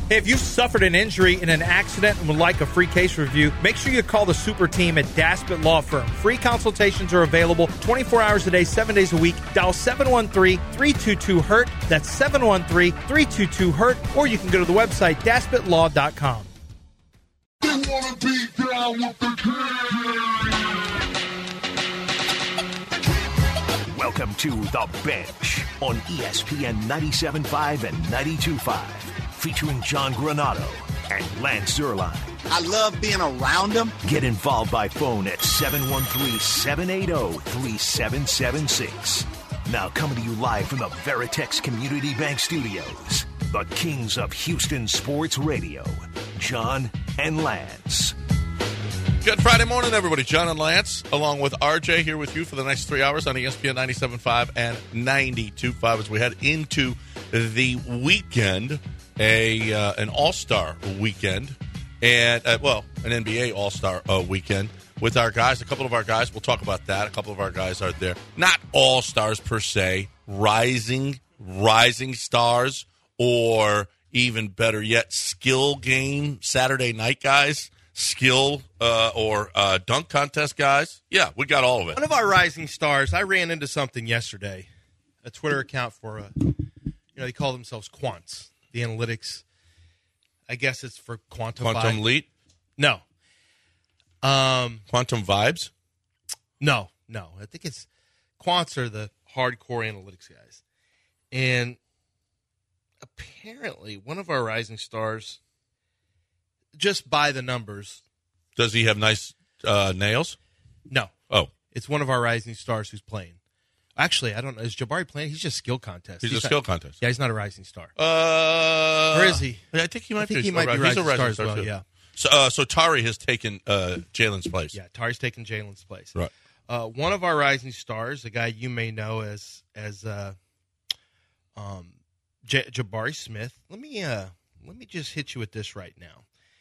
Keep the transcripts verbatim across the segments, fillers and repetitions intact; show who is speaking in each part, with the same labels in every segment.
Speaker 1: Hey, if you've suffered an injury in an accident and would like a free case review, make sure you call the super team at Daspit Law Firm. Free consultations are available twenty-four hours a day, seven days a week. Dial seven one three, three two two, hurt. That's seven one three, three two two, hurt. Or you can go to the website, daspit law dot com.
Speaker 2: They wanna be down with the king.
Speaker 3: Welcome to The Bench on E S P N ninety-seven point five and ninety-two point five. Featuring John Granado and Lance Zierlein.
Speaker 4: I love being around them.
Speaker 3: Get involved by phone at seven one three, seven eight zero, three seven seven six. Now coming to you live from the Veritex Community Bank Studios, the kings of Houston Sports Radio, John and Lance.
Speaker 5: Good Friday morning, everybody. John and Lance, along with R J, here with you for the next three hours on E S P N ninety-seven point five and ninety-two point five as we head into the weekend. A uh, an All-Star weekend, and uh, well, an N B A All-Star uh, weekend with our guys. A couple of our guys, we'll talk about that. A couple of our guys are there. Not All-Stars per se, rising, rising stars, or even better yet, skill game Saturday night guys, skill uh, or uh, dunk contest guys. Yeah, we got all of it.
Speaker 6: One of our rising stars, I ran into something yesterday, a Twitter account for, a, you know, they call themselves Quants. The analytics, I guess it's for quantify.
Speaker 5: Quantum Leap?
Speaker 6: No. Um,
Speaker 5: Quantum Vibes?
Speaker 6: No, no. I think it's quants are the hardcore analytics guys. And apparently one of our rising stars, just by the numbers.
Speaker 5: Does he have nice uh, nails?
Speaker 6: No.
Speaker 5: Oh.
Speaker 6: It's one of our rising stars who's playing. Actually, I don't know. Is Jabari playing? He's just skill contest.
Speaker 5: He's,
Speaker 6: he's
Speaker 5: a
Speaker 6: not,
Speaker 5: skill contest.
Speaker 6: Yeah, he's not a rising star.
Speaker 5: Uh,
Speaker 6: or is he?
Speaker 5: I think he might
Speaker 6: I think
Speaker 5: be.
Speaker 6: he might be rising,
Speaker 5: he's a rising
Speaker 6: star as
Speaker 5: star
Speaker 6: well,
Speaker 5: too.
Speaker 6: yeah.
Speaker 5: So, uh, so Tari has taken uh, Jalen's place.
Speaker 6: Yeah, Tari's taken Jalen's place.
Speaker 5: Right.
Speaker 6: Uh, one of our rising stars, a guy you may know as as uh, um, J- Jabari Smith. Let me uh, let me just hit you with this right now.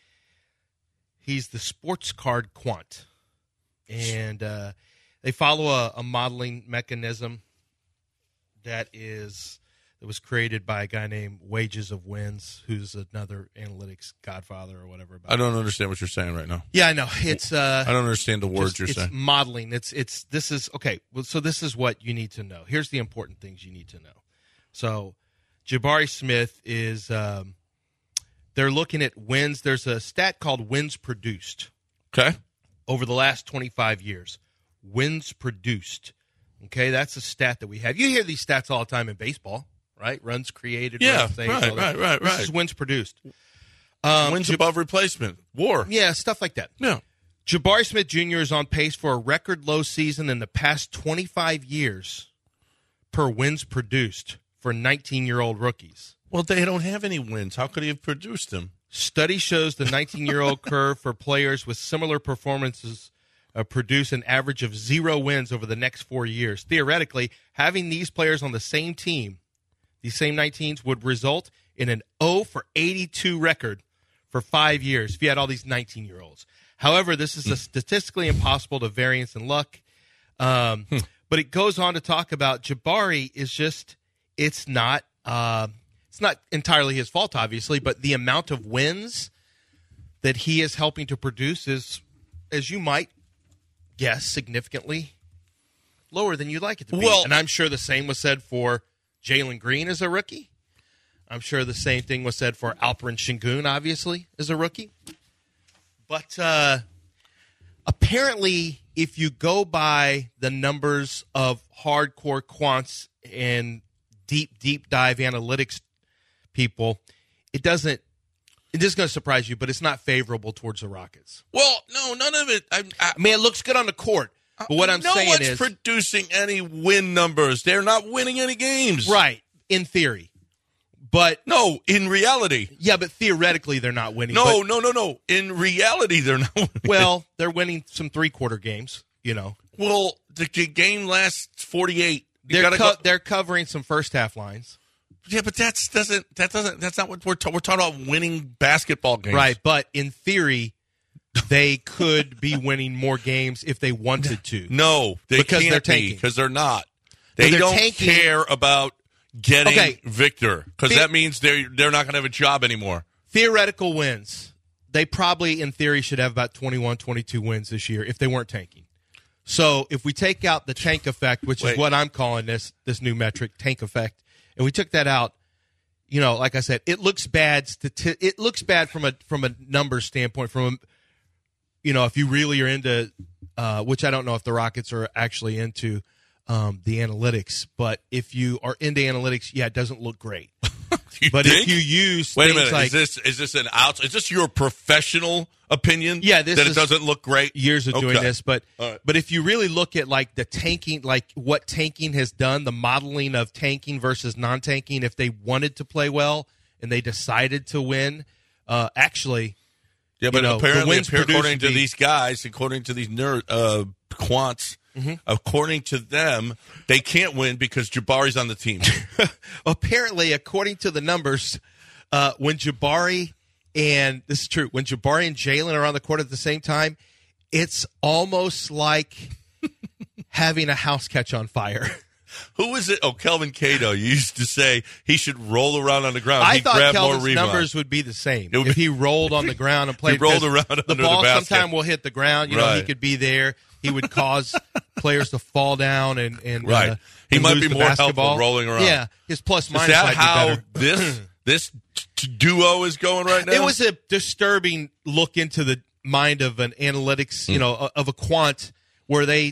Speaker 6: He's the sports card quant, and uh, they follow a, a modeling mechanism that is that was created by a guy named Wages of Wins, who's another analytics godfather or whatever. About
Speaker 5: I don't understand what you're saying right now.
Speaker 6: Yeah, I know. It's uh,
Speaker 5: I don't understand the words
Speaker 6: just,
Speaker 5: you're
Speaker 6: it's
Speaker 5: saying.
Speaker 6: modeling. It's it's this is okay. Well, so this is what you need to know. Here's the important things you need to know. So, Jabari Smith is. Um, they're looking at wins. There's a stat called wins produced.
Speaker 5: Okay.
Speaker 6: Over the last twenty-five years, wins produced. Okay, that's a stat that we have. You hear these stats all the time in baseball, right? Runs created.
Speaker 5: Yeah,
Speaker 6: runs saved,
Speaker 5: right,
Speaker 6: all that.
Speaker 5: right, right,
Speaker 6: This
Speaker 5: right.
Speaker 6: is wins produced. Um,
Speaker 5: Wins
Speaker 6: Jab-
Speaker 5: above replacement. War.
Speaker 6: Yeah, stuff like that.
Speaker 5: Yeah.
Speaker 6: Jabari Smith Junior is on pace for a record low season in the past twenty-five years per wins produced for nineteen-year-old rookies.
Speaker 5: Well, they don't have any wins. How could he have produced them?
Speaker 6: Study shows the nineteen-year-old curve for players with similar performances uh, produce an average of zero wins over the next four years. Theoretically, having these players on the same team, these same nineteens, would result in an oh for eighty-two record for five years if you had all these nineteen-year-olds. However, this is a statistically impossible to variance in luck. Um, but it goes on to talk about Jabari is just, it's not, uh, it's not entirely his fault, obviously, but the amount of wins that he is helping to produce is, as you might guess, significantly lower than you'd like it to be.
Speaker 5: Well,
Speaker 6: and I'm sure the same was said for Jalen Green as a rookie. I'm sure the same thing was said for Alperen Sengun, obviously, as a rookie. But uh, apparently, if you go by the numbers of hardcore quants and deep, deep dive analytics people, it doesn't, it is going to surprise you, but it's not favorable towards the Rockets.
Speaker 5: Well, no, none of it. I, I,
Speaker 6: I mean, it looks good on the court, but what I'm
Speaker 5: no
Speaker 6: saying
Speaker 5: one's
Speaker 6: is...
Speaker 5: producing any win numbers. They're not winning any games.
Speaker 6: Right, in theory. But
Speaker 5: no, in reality.
Speaker 6: Yeah, but theoretically they're not winning.
Speaker 5: No,
Speaker 6: but,
Speaker 5: no, no, no. In reality, they're not winning.
Speaker 6: Well, they're winning some three-quarter games, you know.
Speaker 5: Well, the, the game lasts forty-eight. You
Speaker 6: They're co-
Speaker 5: go-
Speaker 6: they're covering some first-half lines.
Speaker 5: Yeah, but that's doesn't that doesn't that's not what we're ta- we're talking about winning basketball games.
Speaker 6: Right, but in theory, they could be winning more games if they wanted to.
Speaker 5: No, they
Speaker 6: because
Speaker 5: can't
Speaker 6: they're
Speaker 5: be
Speaker 6: tanking.
Speaker 5: because they're not. They
Speaker 6: they're
Speaker 5: don't
Speaker 6: tanking.
Speaker 5: care about getting
Speaker 6: Okay.
Speaker 5: Victor because
Speaker 6: Thi-
Speaker 5: that means they're they're not going to have a job anymore.
Speaker 6: theoretical wins. They probably, in theory, should have about twenty-one, twenty-two wins this year if they weren't tanking. So if we take out the tank effect, which
Speaker 5: Wait.
Speaker 6: is what I'm calling this this new metric, tank effect, and we took that out, you know, like I said, it looks bad. Stati- it looks bad from a from a numbers standpoint. From a, you know, if you really are into, uh, which I don't know if the Rockets are actually into um, the analytics, but if you are into analytics, yeah, it doesn't look great.
Speaker 5: You
Speaker 6: But
Speaker 5: think?
Speaker 6: if you use
Speaker 5: Wait a
Speaker 6: things
Speaker 5: minute,
Speaker 6: like
Speaker 5: is this is this an out? Is this your professional opinion?
Speaker 6: Yeah, this
Speaker 5: that
Speaker 6: is
Speaker 5: it doesn't look great.
Speaker 6: years of doing
Speaker 5: Okay.
Speaker 6: this, but
Speaker 5: All right.
Speaker 6: but if you really look at like the tanking, like what tanking has done, the modeling of tanking versus non-tanking, if they wanted to play well and they decided to win, uh, actually,
Speaker 5: Yeah, but
Speaker 6: you know, the
Speaker 5: apparently,
Speaker 6: wins
Speaker 5: according
Speaker 6: produced
Speaker 5: to
Speaker 6: the-
Speaker 5: these guys, according to these nerd uh, quants,
Speaker 6: Mm-hmm.
Speaker 5: according to them, they can't win because Jabari's on the team.
Speaker 6: apparently, according to the numbers, uh, when Jabari and this is true, when Jabari and Jalen are on the court at the same time, it's almost like having a house catch on fire.
Speaker 5: Who is it? Oh, Kelvin Cato. You used to say he should roll around on the ground.
Speaker 6: I
Speaker 5: He'd
Speaker 6: thought
Speaker 5: grab more
Speaker 6: Kelvin's
Speaker 5: rebound.
Speaker 6: numbers would be the same
Speaker 5: It would
Speaker 6: if
Speaker 5: be-
Speaker 6: he rolled on the ground and played.
Speaker 5: rolled
Speaker 6: because
Speaker 5: around
Speaker 6: the
Speaker 5: under the
Speaker 6: ball
Speaker 5: basket.
Speaker 6: sometime will hit the ground. You know, he
Speaker 5: Right.
Speaker 6: could be there. He would cause players to fall down and and
Speaker 5: Right.
Speaker 6: uh,
Speaker 5: He
Speaker 6: and
Speaker 5: might
Speaker 6: lose
Speaker 5: be
Speaker 6: the
Speaker 5: more helpful
Speaker 6: basketball.
Speaker 5: rolling around.
Speaker 6: Yeah, his plus
Speaker 5: Is
Speaker 6: minus
Speaker 5: that
Speaker 6: might be
Speaker 5: how
Speaker 6: better.
Speaker 5: this this t- duo is going right now?
Speaker 6: It was a disturbing look into the mind of an analytics, you know, of a quant, where they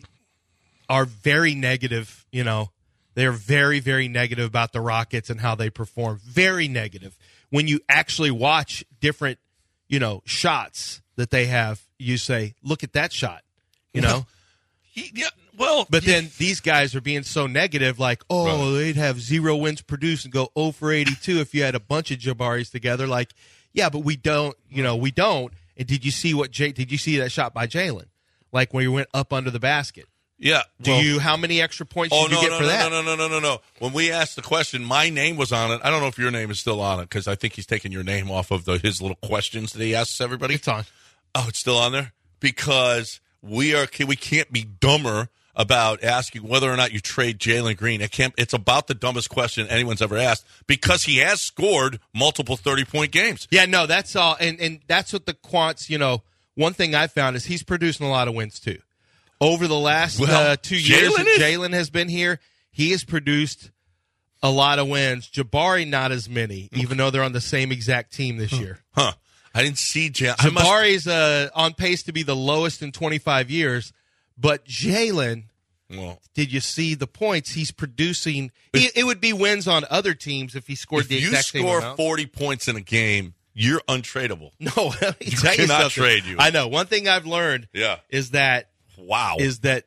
Speaker 6: are very negative. You know, they're very, very negative about the Rockets and how they perform. Very negative. When you actually watch different, you know, shots that they have, you say, "Look at that shot," you know.
Speaker 5: He- yeah, well,
Speaker 6: But then these guys are being so negative, like, oh,
Speaker 5: Right.
Speaker 6: they'd have zero wins produced and go zero for eighty-two if you had a bunch of Jabaris together. Like, yeah, but we don't, you know, we don't. And did you see what Jay? Did you see that shot by Jalen? Like when he went up under the basket.
Speaker 5: yeah.
Speaker 6: Do
Speaker 5: well-
Speaker 6: you? How many extra points
Speaker 5: Oh
Speaker 6: did you
Speaker 5: no
Speaker 6: get
Speaker 5: no
Speaker 6: for
Speaker 5: no,
Speaker 6: that?
Speaker 5: no no no no no no! When we asked the question, my name was on it. I don't know if your name is still on it because I think he's taking your name off of the, his little questions that he asks everybody.
Speaker 6: It's on.
Speaker 5: Oh, it's still on there because we are we can't be dumber about asking whether or not you trade Jalen Green. It can't. It's about the dumbest question anyone's ever asked because he has scored multiple thirty-point games.
Speaker 6: Yeah, no, that's all, and and that's what the quants. You know, one thing I found is he's producing a lot of wins too. Over the last
Speaker 5: Well,
Speaker 6: uh, two years
Speaker 5: Jalen
Speaker 6: that
Speaker 5: is-
Speaker 6: Jalen has been here, he has produced a lot of wins. Jabari not as many, even though they're on the same exact team this year.
Speaker 5: Huh? I didn't see Jalen. I must-
Speaker 6: Jabari's uh, on pace to be the lowest in twenty-five years, but Jalen,
Speaker 5: Well,
Speaker 6: did you see the points he's producing? He, it would be wins on other teams if he scored
Speaker 5: if
Speaker 6: the
Speaker 5: you
Speaker 6: exact same
Speaker 5: score
Speaker 6: amount.
Speaker 5: forty points in a game, you're untradeable.
Speaker 6: No, let me
Speaker 5: You
Speaker 6: tell
Speaker 5: cannot
Speaker 6: something.
Speaker 5: trade you.
Speaker 6: I know. One thing I've learned
Speaker 5: Yeah.
Speaker 6: is that
Speaker 5: Wow.
Speaker 6: is that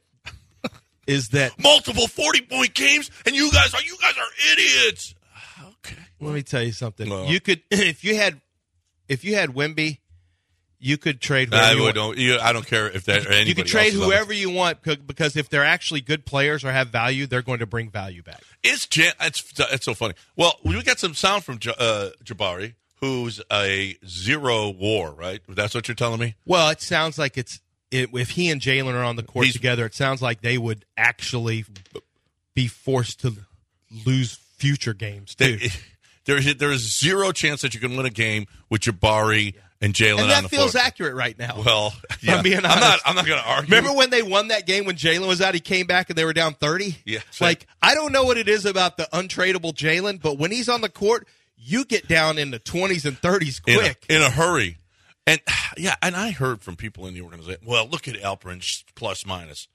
Speaker 6: is that
Speaker 5: multiple forty-point games, and you guys are you guys are idiots. Okay.
Speaker 6: let me tell you something.
Speaker 5: Well.
Speaker 6: You could if you had if you had Wemby, you could trade
Speaker 5: I
Speaker 6: whoever you
Speaker 5: would
Speaker 6: want.
Speaker 5: don't. You, I don't care if that. Or anybody
Speaker 6: You could trade
Speaker 5: else is on
Speaker 6: whoever you want c- because if they're actually good players or have value, they're going to bring value back.
Speaker 5: it. It's Jan- it's it's so funny. Well, we got some sound from J- uh, Jabari, who's a zero war, right? That's what you're telling me.
Speaker 6: Well, it sounds like it's it, if he and Jalen are on the court
Speaker 5: He's-
Speaker 6: together, it sounds like they would actually be forced to lose future games too.
Speaker 5: There, there, there is zero chance that you can win a game with Jabari and Jalen
Speaker 6: And
Speaker 5: on
Speaker 6: that
Speaker 5: the
Speaker 6: feels
Speaker 5: floor.
Speaker 6: accurate right now.
Speaker 5: Well, yeah.
Speaker 6: I'm being
Speaker 5: I'm not.
Speaker 6: honest.
Speaker 5: I'm not going to argue.
Speaker 6: Remember when they won that game when Jalen was out? He came back and they were down thirty?
Speaker 5: Yeah, same.
Speaker 6: Like, I don't know what it is about the untradeable Jalen, but when he's on the court, you get down in the twenties and thirties
Speaker 5: in
Speaker 6: quick.
Speaker 5: a, in a hurry. And yeah, and I heard from people in the organization. Well, look at Alperin's plus minus.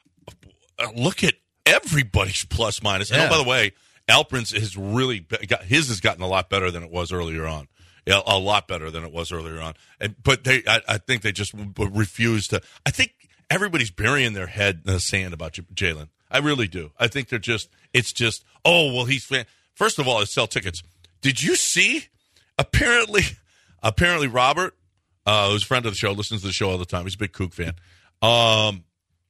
Speaker 5: Uh, look at everybody's plus minus. And
Speaker 6: Yeah.
Speaker 5: oh, by the way, Alperin's has really be- got his has gotten a lot better than it was earlier on. Yeah, a lot better than it was earlier on. And but they, I, I think they just w- refuse to. I think everybody's burying their head in the sand about J- Jalen. I really do. I think they're just. It's just. Oh well, he's fan. First of all, it's sell tickets. Did you see? Apparently, apparently, Robert, uh, who's a friend of the show, listens to the show all the time. He's a big Kook fan. Um,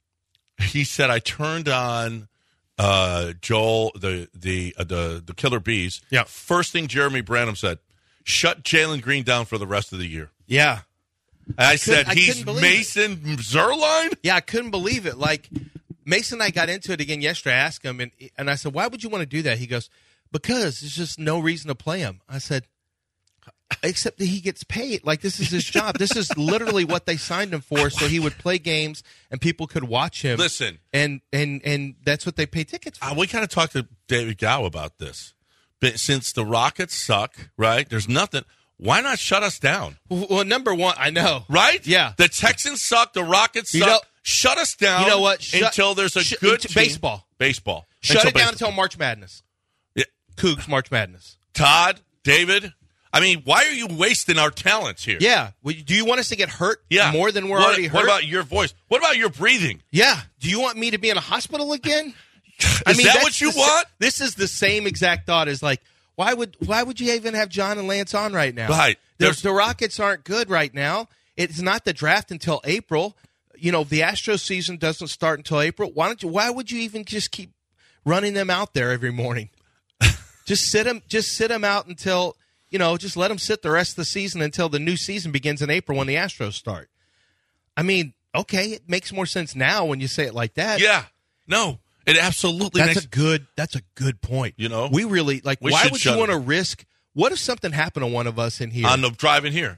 Speaker 5: he said I turned on uh, Joel, the the uh, the the Killer Bees.
Speaker 6: Yeah.
Speaker 5: First thing Jeremy Branham said, shut Jalen Green down for the rest of the year.
Speaker 6: Yeah.
Speaker 5: And I, said
Speaker 6: I
Speaker 5: he's
Speaker 6: couldn't believe
Speaker 5: Mason Zerline.
Speaker 6: Yeah, I couldn't believe it. Like, Mason and I got into it again yesterday. I asked him, and, and I said, why would you want to do that? He goes, because there's just no reason to play him. I said, Except that he gets paid. Like, this is his job. This is literally what they signed him for, so he would play games and people could watch him.
Speaker 5: Listen.
Speaker 6: And and, and that's what they pay tickets for.
Speaker 5: Uh, we kind of talked to David Gow about this. But since the Rockets suck, right, there's nothing. Why not shut us down?
Speaker 6: Well, number one, I know.
Speaker 5: Right?
Speaker 6: Yeah.
Speaker 5: The Texans suck. The Rockets suck.
Speaker 6: You know,
Speaker 5: shut us down.
Speaker 6: You know what? Shut,
Speaker 5: until there's a
Speaker 6: sh-
Speaker 5: good
Speaker 6: t-
Speaker 5: team.
Speaker 6: baseball.
Speaker 5: Baseball.
Speaker 6: Shut
Speaker 5: until
Speaker 6: it down
Speaker 5: baseball.
Speaker 6: until March Madness.
Speaker 5: Yeah.
Speaker 6: Cougs March Madness.
Speaker 5: Todd, David, I mean, why are you wasting our talents here?
Speaker 6: Yeah. Well, do you want us to get hurt
Speaker 5: Yeah.
Speaker 6: more than we're
Speaker 5: what,
Speaker 6: already hurt?
Speaker 5: What about your voice? What about your breathing?
Speaker 6: Yeah. Do you want me to be in a hospital again?
Speaker 5: Is
Speaker 6: I mean,
Speaker 5: that
Speaker 6: that's
Speaker 5: what you
Speaker 6: the,
Speaker 5: want?
Speaker 6: This is the same exact thought as like, why would why would you even have John and Lance on right now?
Speaker 5: Right.
Speaker 6: There's, the Rockets aren't good right now. It's not the draft until April. You know, the Astros season doesn't start until April. Why don't you? Why would you even just keep running them out there every morning? just sit them. Just sit them out until you know. Just let them sit the rest of the season until the new season begins in April when the Astros start. I mean, okay, it makes more sense now when you say it like that.
Speaker 5: Yeah. No. It absolutely
Speaker 6: That's
Speaker 5: makes
Speaker 6: a good. That's a good point.
Speaker 5: You know?
Speaker 6: we really like.
Speaker 5: We
Speaker 6: why
Speaker 5: should
Speaker 6: would you
Speaker 5: shut
Speaker 6: want to
Speaker 5: it.
Speaker 6: risk? What if something happened to one of us in here?
Speaker 5: on the driving here.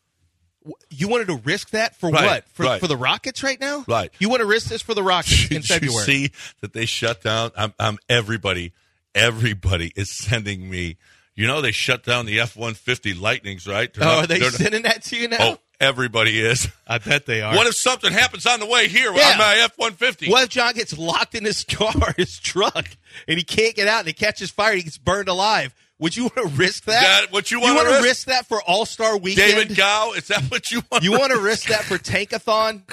Speaker 6: You wanted to risk that for
Speaker 5: Right,
Speaker 6: what? For
Speaker 5: right.
Speaker 6: for the Rockets right now?
Speaker 5: Right.
Speaker 6: You want to risk this for the Rockets in
Speaker 5: Did
Speaker 6: February?
Speaker 5: you see that they shut down? I'm, I'm everybody. Everybody is sending me. You know they shut down the F one fifty Lightnings, right? They're
Speaker 6: Oh,
Speaker 5: not-
Speaker 6: are they
Speaker 5: they're not-
Speaker 6: sending that to you now?
Speaker 5: Oh, everybody is.
Speaker 6: I bet they are.
Speaker 5: What if something happens on the way here
Speaker 6: Yeah.
Speaker 5: on my F one fifty?
Speaker 6: What if John gets locked in his car, his truck, and he can't get out and he catches fire and he gets burned alive? Would you want to risk that?
Speaker 5: That what you
Speaker 6: You
Speaker 5: want
Speaker 6: want
Speaker 5: to
Speaker 6: to
Speaker 5: risk?
Speaker 6: risk that for All-Star Weekend?
Speaker 5: David Gow, is that what you want?
Speaker 6: You want to risk that for Tankathon?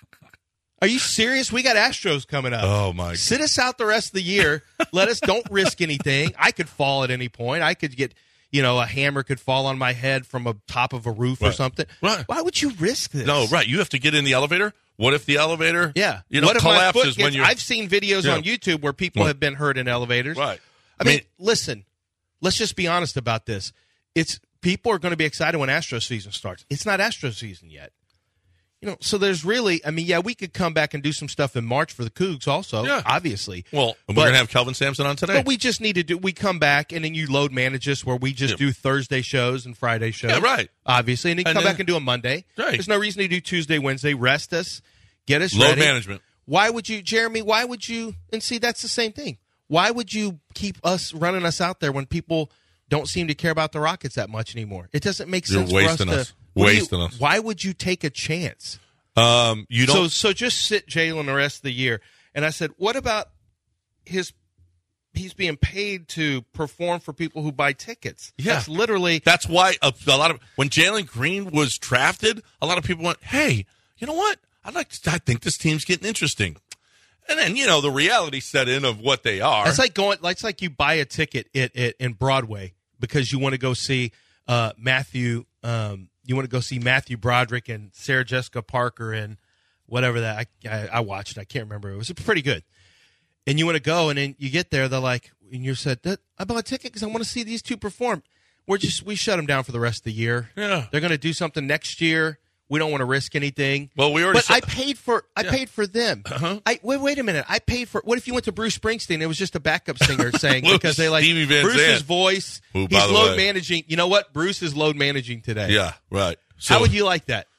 Speaker 6: Are you serious? We got Astros coming up.
Speaker 5: Oh, my God.
Speaker 6: Sit us out the rest of the year. Let us don't risk anything. I could fall at any point. I could get, you know, a hammer could fall on my head from a top of a roof or
Speaker 5: Right.
Speaker 6: something.
Speaker 5: Right.
Speaker 6: Why would you risk this?
Speaker 5: No, right. You have to get in the elevator. What if the elevator,
Speaker 6: Yeah.
Speaker 5: you know,
Speaker 6: what if my foot
Speaker 5: collapses
Speaker 6: gets,
Speaker 5: when you're
Speaker 6: I've seen videos
Speaker 5: Yeah.
Speaker 6: on YouTube where people
Speaker 5: Right.
Speaker 6: have been hurt in elevators.
Speaker 5: right?
Speaker 6: I mean, listen, let's just be honest about this. It's people are going to be excited when Astros season starts. It's not Astros season yet. You know, so there's really, I mean, yeah, we could come back and do some stuff in March for the Cougs also,
Speaker 5: Yeah.
Speaker 6: obviously.
Speaker 5: Well, we're
Speaker 6: But-
Speaker 5: going to have Kelvin Sampson on today.
Speaker 6: But we just need to do, we come back and then you load manage us where we just
Speaker 5: Yeah.
Speaker 6: do Thursday shows and Friday shows.
Speaker 5: Yeah, right.
Speaker 6: Obviously. And then
Speaker 5: And
Speaker 6: come
Speaker 5: then-
Speaker 6: back and do a Monday.
Speaker 5: Right.
Speaker 6: There's no reason to do Tuesday, Wednesday. Rest us, get us
Speaker 5: Load
Speaker 6: ready.
Speaker 5: management.
Speaker 6: Why would you, Jeremy, why would you, and see, that's the same thing. Why would you keep us running us out there when people don't seem to care about the Rockets that much anymore? It doesn't make
Speaker 5: You're
Speaker 6: sense
Speaker 5: wasting
Speaker 6: for us
Speaker 5: us.
Speaker 6: to. what do you-
Speaker 5: Wasting us.
Speaker 6: Why would you take a chance?
Speaker 5: Um, you
Speaker 6: So,
Speaker 5: don't.
Speaker 6: so just sit Jalen the rest of the year. And I said, what about his, he's being paid to perform for people who buy tickets.
Speaker 5: Yeah.
Speaker 6: That's literally.
Speaker 5: That's why a, a lot of when Jalen Green was drafted, a lot of people went, "Hey, you know what? I like. To, I think this team's getting interesting." And then you know the reality set in of what they are.
Speaker 6: That's like going. It's like you buy a ticket at, at in Broadway because you want to go see uh, Matthew. Um, you want to go see Matthew Broderick and Sarah Jessica Parker and whatever that I, I, I watched. I can't remember. It was pretty good. And you want to go, and then you get there. They're like, and you said, "I bought a ticket because I want to see these two perform." We're just we shut them down for the rest of the year.
Speaker 5: Yeah.
Speaker 6: They're going to do something next year. We don't want to risk anything.
Speaker 5: Well, we already
Speaker 6: But
Speaker 5: saw-
Speaker 6: I paid for I
Speaker 5: Yeah.
Speaker 6: paid for them.
Speaker 5: Uh-huh.
Speaker 6: I wait wait a minute. I paid for. What if you went to Bruce Springsteen? It was just a backup singer saying
Speaker 5: Well,
Speaker 6: because they like
Speaker 5: Stevie Van
Speaker 6: Bruce's
Speaker 5: Zandt.
Speaker 6: voice.
Speaker 5: Who, by
Speaker 6: he's
Speaker 5: the
Speaker 6: load
Speaker 5: way-
Speaker 6: managing. You know what? Bruce is load managing today.
Speaker 5: yeah, right. So,
Speaker 6: How would you like that?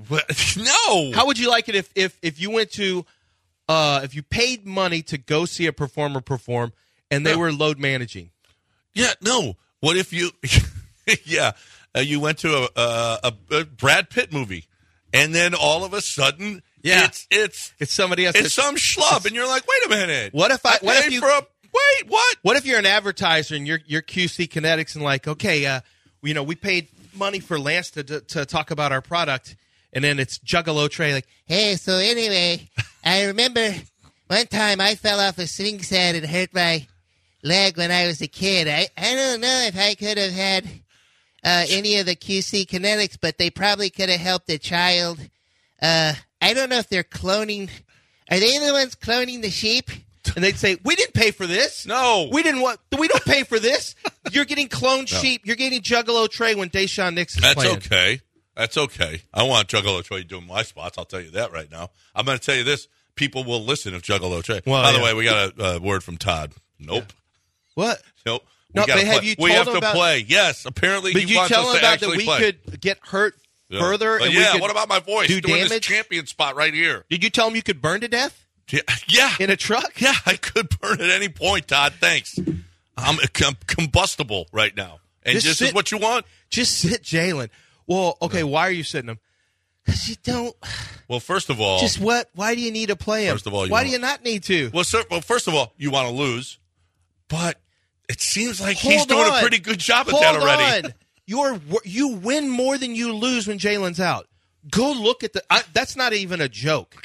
Speaker 5: no.
Speaker 6: How would you like it if if if you went to uh if you paid money to go see a performer perform and they
Speaker 5: Yeah.
Speaker 6: were load managing?
Speaker 5: Yeah, no. What if you? yeah, uh, you went to a, a, a Brad Pitt movie, and then all of a sudden,
Speaker 6: Yeah.
Speaker 5: it's it's
Speaker 6: It's somebody else.
Speaker 5: it's some schlub, and you're like, wait a minute.
Speaker 6: What if I- what if
Speaker 5: paid
Speaker 6: you-
Speaker 5: for a wait? What?
Speaker 6: What if you're an advertiser and you're you're Q C Kinetics and like, okay, uh, you know, we paid money for Lance to to, to talk about our product, and then it's Juggalo Trey like,
Speaker 7: Hey, so anyway, I remember one time I fell off a swing set and hurt my leg when I was a kid. I, I don't know if I could have had uh, any of the Q C Kinetics, but they probably could have helped a child. Uh, I don't know if they're cloning. Are they the ones cloning the sheep?
Speaker 6: and they'd say, we didn't pay for this.
Speaker 5: No.
Speaker 6: we didn't want. We don't pay for this. You're getting cloned sheep. You're getting Juggalo Trey when Deshaun Nix is
Speaker 5: That's
Speaker 6: playing.
Speaker 5: okay. That's okay. I want Juggalo Trey doing my spots. I'll tell you that right now. I'm going to tell you this. People will listen if Juggalo Trey.
Speaker 6: Well,
Speaker 5: By the
Speaker 6: yeah.
Speaker 5: way, we got a uh, word from Todd. Nope.
Speaker 6: What?
Speaker 5: Nope. We
Speaker 6: No,
Speaker 5: gotta
Speaker 6: but have
Speaker 5: play.
Speaker 6: you
Speaker 5: we
Speaker 6: told
Speaker 5: have
Speaker 6: him
Speaker 5: to
Speaker 6: about-
Speaker 5: play. Yes, apparently
Speaker 6: But
Speaker 5: he
Speaker 6: you
Speaker 5: wants
Speaker 6: tell
Speaker 5: us
Speaker 6: him
Speaker 5: to
Speaker 6: about that
Speaker 5: actually
Speaker 6: we
Speaker 5: play.
Speaker 6: could get hurt
Speaker 5: Yeah.
Speaker 6: further.
Speaker 5: But
Speaker 6: and
Speaker 5: yeah,
Speaker 6: we could
Speaker 5: what about my voice
Speaker 6: do
Speaker 5: doing this
Speaker 6: damage?
Speaker 5: champion spot right here?
Speaker 6: Did you tell him you could burn to death
Speaker 5: Yeah, yeah,
Speaker 6: in a truck?
Speaker 5: yeah. I could burn at any point, Todd. Thanks. I'm com- combustible right now, and
Speaker 6: Just
Speaker 5: this
Speaker 6: sit-
Speaker 5: is what you want.
Speaker 6: Just sit Jalen. Well, okay, why are you sitting him? Because you don't.
Speaker 5: Well, first of all,
Speaker 6: Just what? Why do you need to play him?
Speaker 5: First of all, you
Speaker 6: why
Speaker 5: don't-
Speaker 6: do you not need to?
Speaker 5: well, sir, well, first of all, you want to lose, but it seems like he's
Speaker 6: Hold
Speaker 5: doing
Speaker 6: on.
Speaker 5: a pretty good job at
Speaker 6: Hold
Speaker 5: that already.
Speaker 6: on. You're you win more than you lose when Jalen's out. Go look at the. I, that's not even a joke.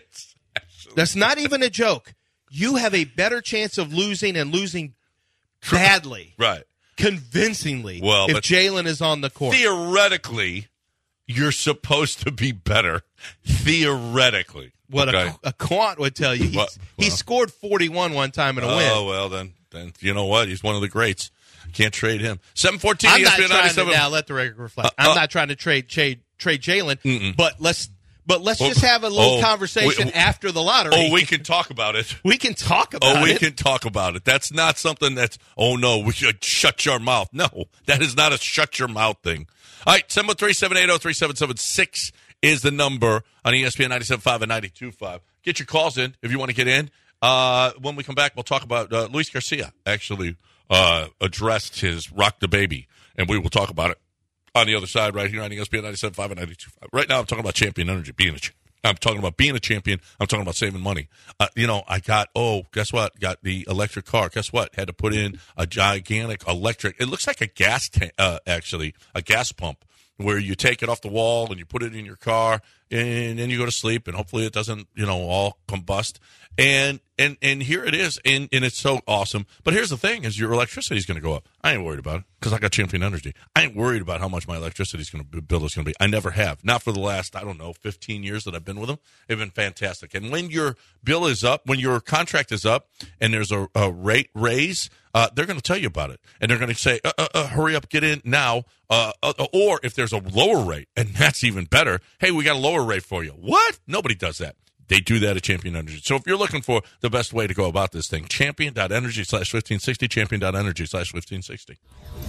Speaker 6: That's not even a joke. You have a better chance of losing and losing badly,
Speaker 5: Right.
Speaker 6: convincingly,
Speaker 5: Well,
Speaker 6: if
Speaker 5: but-
Speaker 6: Jalen is on the court.
Speaker 5: Theoretically, you're supposed to be better. Theoretically.
Speaker 6: What
Speaker 5: okay?
Speaker 6: a, a quant would tell you. He's,
Speaker 5: Well,
Speaker 6: he
Speaker 5: well.
Speaker 6: scored forty-one one time in a
Speaker 5: Oh,
Speaker 6: win.
Speaker 5: well, then, then you know what? He's one of the greats. Can't trade him. seven fourteen
Speaker 6: I'm not
Speaker 5: E S P N
Speaker 6: trying to
Speaker 5: ninety-seven.
Speaker 6: now let the record reflect.
Speaker 5: Uh,
Speaker 6: I'm
Speaker 5: uh,
Speaker 6: not trying to trade trade, trade Jalen,
Speaker 5: Mm-mm.
Speaker 6: but let's but let's
Speaker 5: Oh,
Speaker 6: just have a little
Speaker 5: oh,
Speaker 6: conversation
Speaker 5: we-
Speaker 6: after the lottery.
Speaker 5: Oh, we can talk about it.
Speaker 6: we can talk about
Speaker 5: Oh, we
Speaker 6: it.
Speaker 5: can talk about it. That's not something that's, oh, no, we should shut your mouth. No, that is not a shut your mouth thing. All right, seven one three, seven eight zero, three seven seven six is the number on E S P N ninety-seven point five and ninety-two point five. Get your calls in if you want to get in. Uh, when we come back, we'll talk about uh, Luis Garcia actually uh, addressed his Rock the Baby, and we will talk about it on the other side right here on E S P N ninety-seven point five and ninety-two point five. Right now, I'm talking about Champion Energy, being a champion. I'm talking about being a champion. I'm talking about saving money. Uh, you know, I got, oh, guess what? Got the electric car. Guess what? Had to put in a gigantic electric. It looks like a gas tank, uh, actually, a gas pump where you take it off the wall and you put it in your car and then you go to sleep and hopefully it doesn't, you know, all combust. And and and here it is, and, and it's so awesome. But here's the thing: is your electricity is going to go up. I ain't worried about it because I got Champion Energy. I ain't worried about how much my electricity is going to bill is going to be. I never have. Not for the last I don't know fifteen years that I've been with them. They've been fantastic. And when your bill is up, when your contract is up, and there's a, a rate raise, uh, they're going to tell you about it, and they're going to say, uh, uh, uh, "Hurry up, get in now." Uh, uh, or if there's a lower rate, and that's even better. Hey, we got a lower rate for you. What? Nobody does that. They do that at Champion Energy. So if you're looking for the best way to go about this thing, champion.energy slash 1560, champion.energy slash 1560.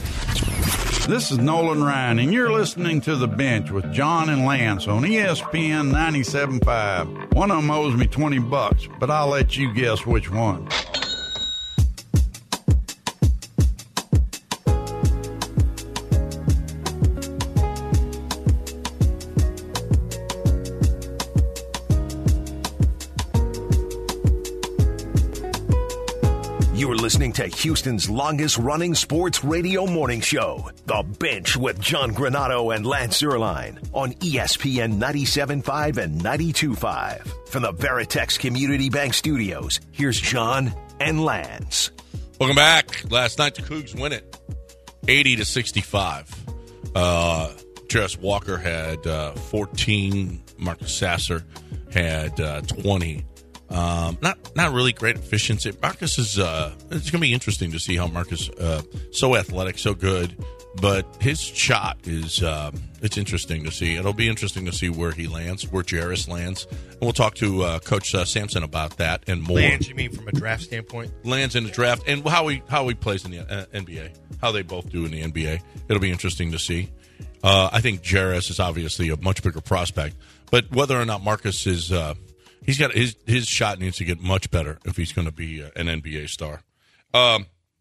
Speaker 8: This is Nolan Ryan, and you're listening to The Bench with John and Lance on E S P N ninety-seven point five. One of them owes me twenty bucks, but I'll let you guess which one.
Speaker 3: You're listening to Houston's longest-running sports radio morning show, The Bench with John Granato and Lance Zierlein on E S P N ninety-seven point five and ninety-two point five. From the Veritex Community Bank Studios, here's John and Lance.
Speaker 5: Welcome back. Last night, the Cougs win it eighty to sixty-five. Uh, Jarace Walker had uh, fourteen. Marcus Sasser had uh, twenty. Um, not not really great efficiency. Marcus is. Uh, it's going to be interesting to see how Marcus, uh, so athletic, so good, but his shot is. Uh, it's interesting to see. It'll be interesting to see where he lands, where Jarace lands, and we'll talk to uh, Coach uh, Sampson about that and more.
Speaker 6: Lands, you mean from a draft standpoint?
Speaker 5: Lands in the draft and how he how he plays in the uh, N B A, how they both do in the N B A. It'll be interesting to see. Uh, I think Jarace is obviously a much bigger prospect, but whether or not Marcus is. Uh, He's got his his shot needs to get much better if he's going to be uh, an N B A star. Um,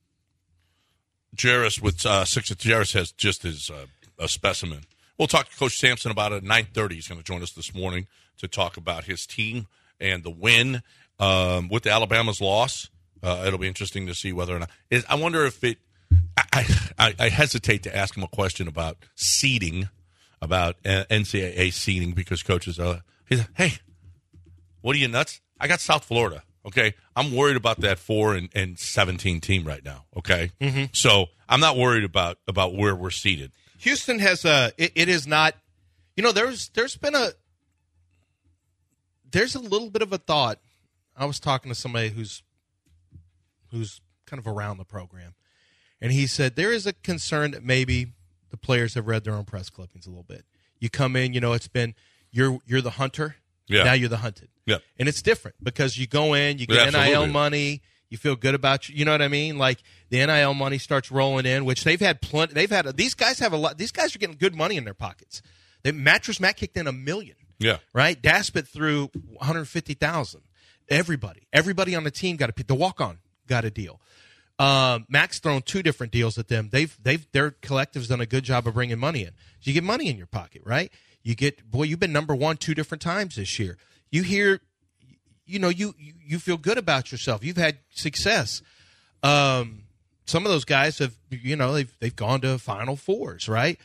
Speaker 5: Jarace with uh, six. Jarace has just his uh, a specimen. We'll talk to Coach Sampson about it at nine thirty. He's going to join us this morning to talk about his team and the win um, with the Alabama's loss. Uh, it'll be interesting to see whether or not. Is, I wonder if it. I, I I hesitate to ask him a question about seeding, about uh, N C double A seeding because coaches are. He's like, hey. What are you, nuts? I got South Florida, okay? I'm worried about that four and, and seventeen team right now, okay? Mm-hmm. So I'm not worried about, about where we're seated.
Speaker 6: Houston has a it, it is not you know there's there's been a there's a little bit of a thought. I was talking to somebody who's who's kind of around the program, and he said there is a concern that maybe the players have read their own press clippings a little bit. You come in, you know, it's been you're you're the hunter.
Speaker 5: Yeah.
Speaker 6: Now you're the hunted.
Speaker 5: Yeah.
Speaker 6: And it's different because you go in, you get
Speaker 5: Yeah,
Speaker 6: N I L
Speaker 5: absolutely.
Speaker 6: money, You feel good about you. You know what I mean? Like the N I L money starts rolling in, which they've had plenty. They've had these guys have a lot. These guys are getting good money in their pockets. They, Mattress Matt kicked in a million.
Speaker 5: Yeah.
Speaker 6: Right. Daspit threw one hundred fifty thousand. Everybody, everybody on the team got a the walk on got a deal. Um, Mac's thrown two different deals at them. They've they've their collective's done a good job of bringing money in. So you get money in your pocket, right? You get boy, you've been number one two different times this year. You hear, you know, you you, you feel good about yourself. You've had success. Um, some of those guys have, you know, they've they've gone to Final Fours, right?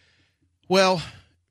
Speaker 6: Well,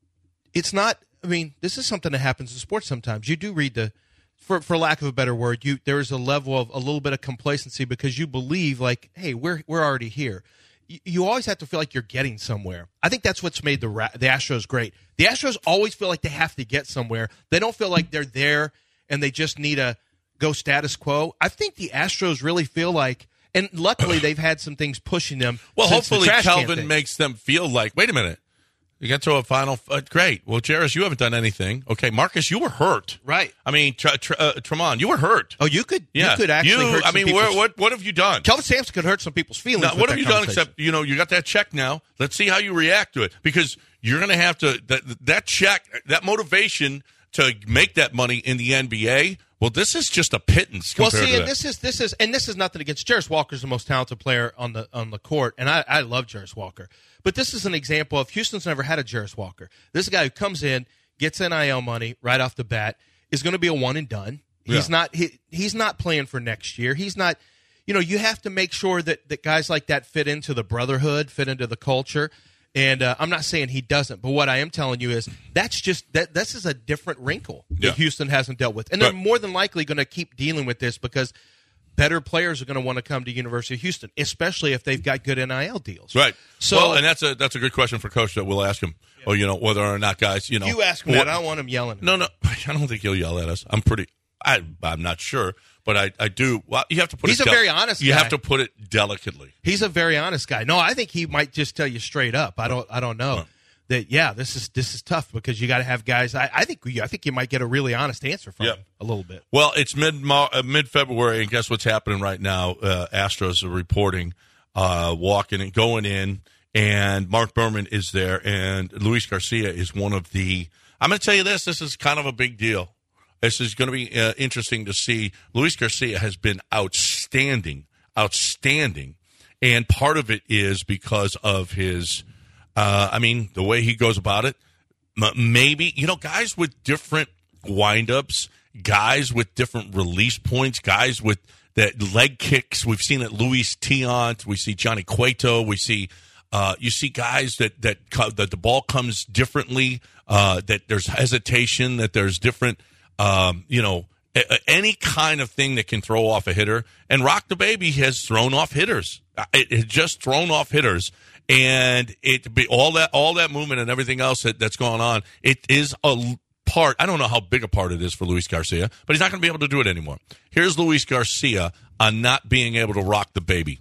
Speaker 6: it's not. I mean, this is something that happens in sports sometimes. You do read the. For for lack of a better word, you there is a level of a little bit of complacency because you believe like, hey, we're we're already here. You, you always have to feel like you're getting somewhere. I think that's what's made the the Astros great. The Astros always feel like they have to get somewhere. They don't feel like they're there and they just need to go status quo. I think the Astros really feel like, and luckily they've had some things pushing them.
Speaker 5: Well,
Speaker 6: since the
Speaker 5: hopefully
Speaker 6: trash can
Speaker 5: Kelvin
Speaker 6: thing.
Speaker 5: makes them feel like, wait a minute. You get to a final. Uh, great. Well, Jairus, you haven't done anything. Okay, Marcus, you were hurt.
Speaker 6: Right.
Speaker 5: I mean, Tr- Tr- uh, Tremont, you were hurt.
Speaker 6: Oh, you could.
Speaker 5: Yeah.
Speaker 6: You could actually.
Speaker 5: You,
Speaker 6: hurt
Speaker 5: I
Speaker 6: some
Speaker 5: mean,
Speaker 6: people's-
Speaker 5: where, what what have you done?
Speaker 6: Kelvin Sampson could hurt some people's feelings.
Speaker 5: Now,
Speaker 6: with
Speaker 5: what have
Speaker 6: that
Speaker 5: you done
Speaker 6: conversation.
Speaker 5: except, you know, you got that check now. Let's see how you react to it because you're going to have to that that check, that motivation to make that money in the N B A. Well, this is just a pittance.
Speaker 6: Well,
Speaker 5: compared
Speaker 6: see,
Speaker 5: to
Speaker 6: and
Speaker 5: that.
Speaker 6: this is this is and this is nothing against Jairus Walker's the most talented player on the on the court, and I, I love Jairus Walker. But this is an example of Houston's never had a Jairus Walker. This is a guy who comes in, gets N I L money right off the bat, is going to be a one and done. He's
Speaker 5: Yeah.
Speaker 6: not he, he's not playing for next year. He's not. You know, you have to make sure that that guys like that fit into the brotherhood, fit into the culture. And uh, I'm not saying he doesn't, but what I am telling you is that's just that this is a different wrinkle
Speaker 5: Yeah.
Speaker 6: that Houston hasn't dealt with, and they're
Speaker 5: Right.
Speaker 6: more than likely going to keep dealing with this because better players are going to want to come to University of Houston, especially if they've got good N I L deals.
Speaker 5: Right.
Speaker 6: So,
Speaker 5: well, and that's a that's a good question for Coach that we'll ask him. Or you know whether or not guys, you know,
Speaker 6: you ask him
Speaker 5: what-
Speaker 6: that, I don't want him yelling.
Speaker 5: No, no, I don't think he'll yell at us. I'm pretty. I, I'm not sure, but I, I do. Well, you have to put.
Speaker 6: He's
Speaker 5: it
Speaker 6: a very honest
Speaker 5: You
Speaker 6: guy.
Speaker 5: have to put it delicately.
Speaker 6: He's a very honest guy. No, I think he might just tell you straight up. I don't. I don't know.
Speaker 5: Right.
Speaker 6: That yeah, this is this is tough because you got to have guys. I, I think I think you might get a really honest answer from
Speaker 5: Yeah.
Speaker 6: him a little bit.
Speaker 5: Well, it's mid uh, mid February, and guess what's happening right now? Uh, Astros are reporting, uh, walking and going in, and Mark Berman is there, and Luis Garcia is one of the. I'm going to tell you this. This is kind of a big deal. This is going to be uh, interesting to see. Luis Garcia has been outstanding, outstanding, and part of it is because of his. Uh, I mean, the way he goes about it. M- maybe you know, guys with different windups, guys with different release points, guys with that leg kicks. We've seen it, Luis Tiant. We see Johnny Cueto. We see. Uh, you see guys that that co- that the ball comes differently. Uh, that there's hesitation. That there's different. Um, you know, a- a- any kind of thing that can throw off a hitter. And Rock the Baby has thrown off hitters. It has just thrown off hitters, and it be all that all that movement and everything else that, that's going on. It is a part. I don't know how big a part it is for Luis Garcia, but he's not going to be able to do it anymore. Here's Luis Garcia on not being able to rock the baby.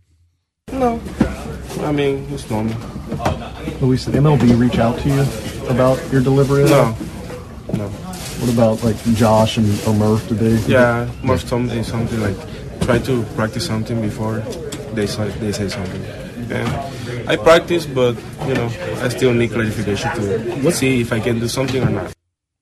Speaker 9: No, I mean it's normal.
Speaker 10: Luis, did M L B reach out to you about your delivery?
Speaker 9: No, no.
Speaker 10: What about like Josh and or Murph? Did they?
Speaker 9: Yeah, Murph told me something like try to practice something before they say, they say something. And I practice, but you know I still need clarification to see if I can do something or not.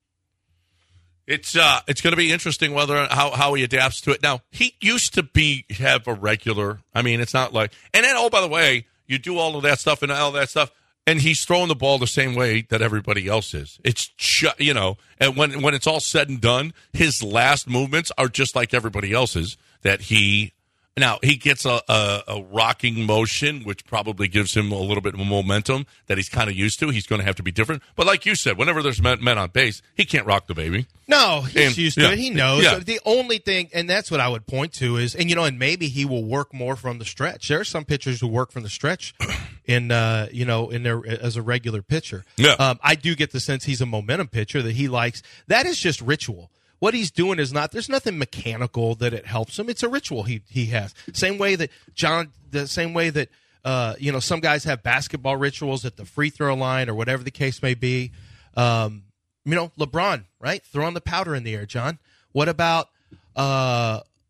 Speaker 5: It's uh, it's going to be interesting whether how how he adapts to it. Now he used to be have a regular. I mean, it's not like and then oh by the way, you do all of that stuff and all that stuff. And he's throwing the ball the same way that everybody else is. It's ju- you know, and when when it's all said and done, his last movements are just like everybody else's. That he now he gets a, a, a rocking motion, which probably gives him a little bit of momentum that he's kind of used to. He's going to have to be different. But like you said, whenever there's men, men on base, he can't rock the baby.
Speaker 6: No, he's
Speaker 5: And-
Speaker 6: used to
Speaker 5: yeah.
Speaker 6: it. He knows.
Speaker 5: Yeah.
Speaker 6: The only thing, and that's what I would point to is, and you know, and maybe he will work more from the stretch. There are some pitchers who work from the stretch, in uh, you know, in their as a regular pitcher.
Speaker 5: Yeah.
Speaker 6: Um, I do get the sense he's a momentum pitcher that he likes. That is just ritual. What he's doing is not. There's nothing mechanical that it helps him. It's a ritual he he has. Same way that John. The same way that uh, you know, some guys have basketball rituals at the free throw line or whatever the case may be. Um, You know, LeBron, right? Throwing the powder in the air, John. What about uh,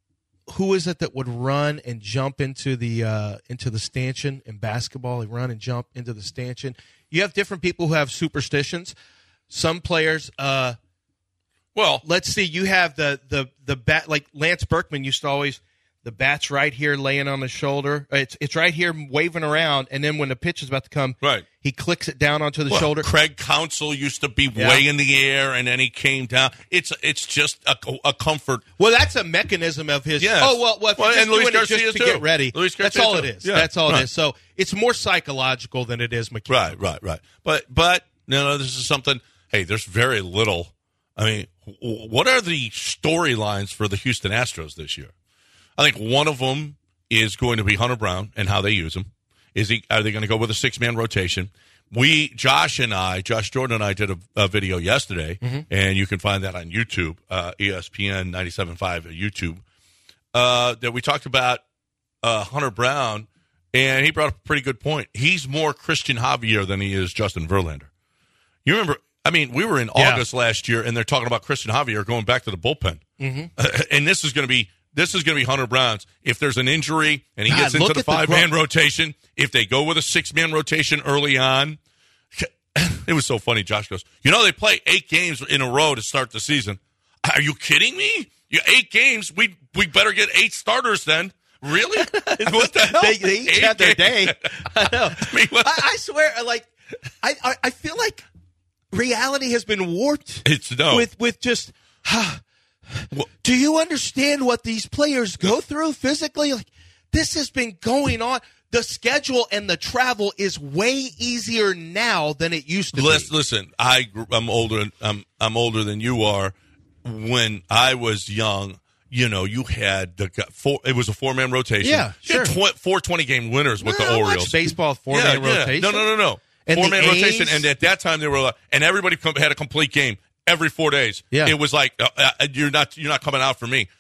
Speaker 6: who is it that would run and jump into the uh, into the stanchion in basketball? They run and jump into the stanchion. You have different people who have superstitions. Some players, uh, well, let's see. You have the the the bat like Lance Berkman used to always. The bat's right here laying on his shoulder. It's it's right here waving around, and then when the pitch is about to come,
Speaker 5: right.
Speaker 6: he clicks it down onto the
Speaker 5: well,
Speaker 6: shoulder.
Speaker 5: Craig Counsell used to be
Speaker 6: yeah.
Speaker 5: way in the air, and then he came down. It's it's just a, a comfort.
Speaker 6: Well, that's a mechanism of his.
Speaker 5: Yes.
Speaker 6: Oh, well, well if
Speaker 5: well
Speaker 6: you're
Speaker 5: and
Speaker 6: just
Speaker 5: Luis
Speaker 6: doing it
Speaker 5: Garcia
Speaker 6: just to
Speaker 5: too.
Speaker 6: get ready,
Speaker 5: Luis
Speaker 6: that's
Speaker 5: Garcia
Speaker 6: all
Speaker 5: too.
Speaker 6: it is.
Speaker 5: Yeah.
Speaker 6: That's all
Speaker 5: right.
Speaker 6: it is. So it's more psychological than it is mechanical.
Speaker 5: Right, right, right. But, but no, no, this is something, hey, there's very little. I mean, w- what are the storylines for the Houston Astros this year? I think one of them is going to be Hunter Brown and how they use him. Is he? Are they going to go with a six-man rotation? We, Josh and I, Josh Jordan and I did a, a video yesterday, mm-hmm. and you can find that on YouTube, uh, E S P N ninety-seven point five YouTube, uh, that we talked about uh, Hunter Brown, and he brought up a pretty good point. He's more Christian Javier than he is Justin Verlander. You remember, I mean, we were in
Speaker 6: yeah.
Speaker 5: August last year, and they're talking about Christian Javier going back to the bullpen. Mm-hmm. Uh, and this is going to be This is going to be Hunter Brown's. If there's an injury and he
Speaker 6: God,
Speaker 5: gets into the five-man
Speaker 6: the
Speaker 5: rotation, if they go with a six-man rotation early on, it was so funny. Josh goes, you know, they play eight games in a row to start the season. Are you kidding me? You eight games, we we better get eight starters then. Really? What the hell?
Speaker 6: They, they each
Speaker 5: eight
Speaker 6: have their
Speaker 5: games?
Speaker 6: day. I know.
Speaker 5: I, mean, what?
Speaker 6: I, I swear, like, I, I I feel like reality has been warped.
Speaker 5: It's no
Speaker 6: with with just. Huh, Do you understand what these players go through physically? Like, this has been going on. The schedule and the travel is way easier now than it used to
Speaker 5: listen,
Speaker 6: be.
Speaker 5: Listen, I, I'm older. I'm I'm older than you are. When I was young, you know, you had the four. It was a four man rotation.
Speaker 6: Yeah,
Speaker 5: you had
Speaker 6: sure.
Speaker 5: tw- four twenty game winners with
Speaker 6: no,
Speaker 5: the Orioles.
Speaker 6: Baseball four man
Speaker 5: yeah, yeah.
Speaker 6: rotation.
Speaker 5: No, no, no, no.
Speaker 6: And
Speaker 5: four man
Speaker 6: the
Speaker 5: rotation,
Speaker 6: A's?
Speaker 5: and at that time they were, like, and everybody com- had a complete game. Every four days,
Speaker 6: yeah.
Speaker 5: It was like uh, uh, you're not you're not coming out for me.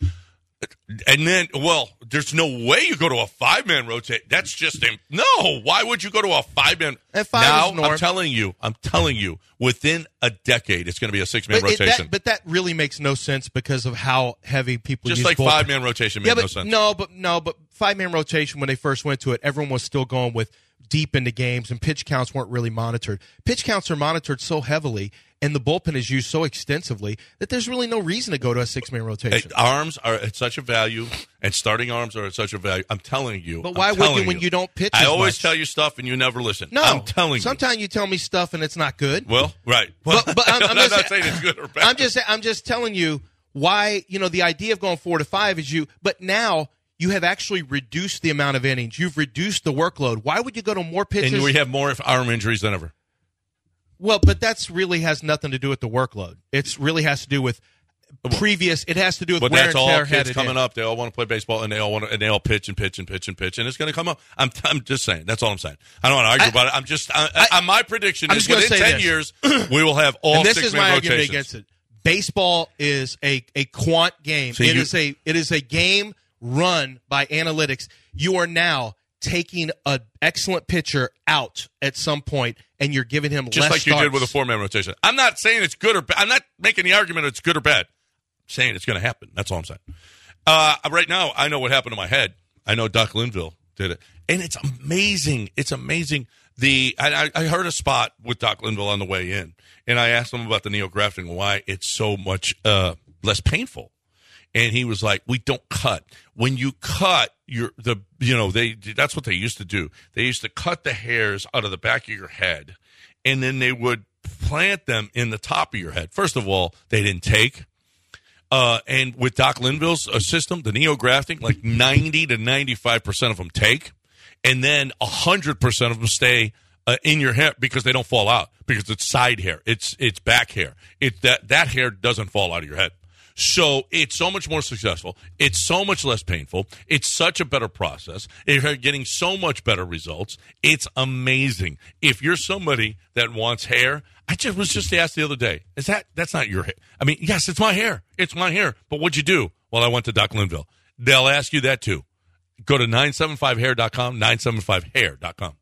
Speaker 5: And then, well, there's no way you go to a five man rotate. That's just him. No, why would you go to a five man?
Speaker 6: And five
Speaker 5: now
Speaker 6: is norm.
Speaker 5: I'm telling you, I'm telling you, within a decade, it's going to be a six man
Speaker 6: but it,
Speaker 5: rotation.
Speaker 6: that, but that really makes no sense because of how heavy people
Speaker 5: just
Speaker 6: use
Speaker 5: like
Speaker 6: bullpen.
Speaker 5: five man rotation made
Speaker 6: yeah, but,
Speaker 5: no sense.
Speaker 6: No, but no, but five man rotation when they first went to it, everyone was still going with deep into games, and pitch counts weren't really monitored. Pitch counts are monitored so heavily, and the bullpen is used so extensively that there's really no reason to go to a six-man rotation.
Speaker 5: Hey, arms are at such a value, and starting arms are at such a value. I'm telling you.
Speaker 6: But why
Speaker 5: I'm
Speaker 6: would
Speaker 5: telling
Speaker 6: you when you don't pitch
Speaker 5: I
Speaker 6: as
Speaker 5: always
Speaker 6: much?
Speaker 5: tell you stuff, and you never listen.
Speaker 6: No,
Speaker 5: I'm telling you.
Speaker 6: Sometimes you tell me stuff, and it's not good.
Speaker 5: Well, right. Well,
Speaker 6: but, but I'm, I'm,
Speaker 5: I'm
Speaker 6: just,
Speaker 5: not saying it's good or bad.
Speaker 6: I'm just, I'm just telling you why. You know, the idea of going four to five is you. But now you have actually reduced the amount of innings. You've reduced the workload. Why would you go to more pitches?
Speaker 5: And we have more arm injuries than ever.
Speaker 6: Well, but that's really has nothing to do with the workload. It's really has to do with previous. It has to do with
Speaker 5: but
Speaker 6: where
Speaker 5: that's
Speaker 6: and
Speaker 5: all
Speaker 6: tear
Speaker 5: kids
Speaker 6: headed
Speaker 5: coming
Speaker 6: in.
Speaker 5: up. They all want to play baseball, and they all want to, and they all pitch and pitch and pitch and pitch, and it's going to come up. I'm, I'm just saying. That's all I'm saying. I don't want to argue
Speaker 6: I,
Speaker 5: about it. I'm just. I,
Speaker 6: I,
Speaker 5: I, my prediction
Speaker 6: I'm
Speaker 5: is
Speaker 6: just
Speaker 5: within
Speaker 6: say
Speaker 5: ten
Speaker 6: this.
Speaker 5: years we will have all
Speaker 6: and this
Speaker 5: six
Speaker 6: is
Speaker 5: man
Speaker 6: my
Speaker 5: rotations.
Speaker 6: argument against it. Baseball is a, a quant game.
Speaker 5: So
Speaker 6: it
Speaker 5: you,
Speaker 6: is a it is a game run by analytics. You are now taking an excellent pitcher out at some point, and you're giving him
Speaker 5: just
Speaker 6: less
Speaker 5: like
Speaker 6: starts.
Speaker 5: you did with a four man rotation. I'm not saying it's good or bad. I'm not making the argument it's good or bad. I'm saying it's going to happen. That's all I'm saying. Uh, right now, I know what happened to my head. I know Doc Linville did it, and it's amazing. It's amazing. The I, I heard a spot with Doc Linville on the way in, and I asked him about the neografting, why it's so much uh, less painful. And he was like, "We don't cut. When you cut, your the you know they that's what they used to do. They used to cut the hairs out of the back of your head, and then they would plant them in the top of your head. First of all, they didn't take." Uh, and with Doc Linville's uh, system, the neografting, like ninety to ninety-five percent of them take, and then one hundred percent of them stay uh, in your hair because they don't fall out, because it's side hair. It's it's back hair. It, that, that hair doesn't fall out of your head. So it's so much more successful. It's so much less painful. It's such a better process. You're getting so much better results. It's amazing. If you're somebody that wants hair, I just was just asked the other day, is that, that's not your hair. I mean, yes, it's my hair. It's my hair. But what'd you do? Well, I went to Doc Linville. They'll ask you that too. Go to nine seven five hair dot com, nine seven five hair dot com.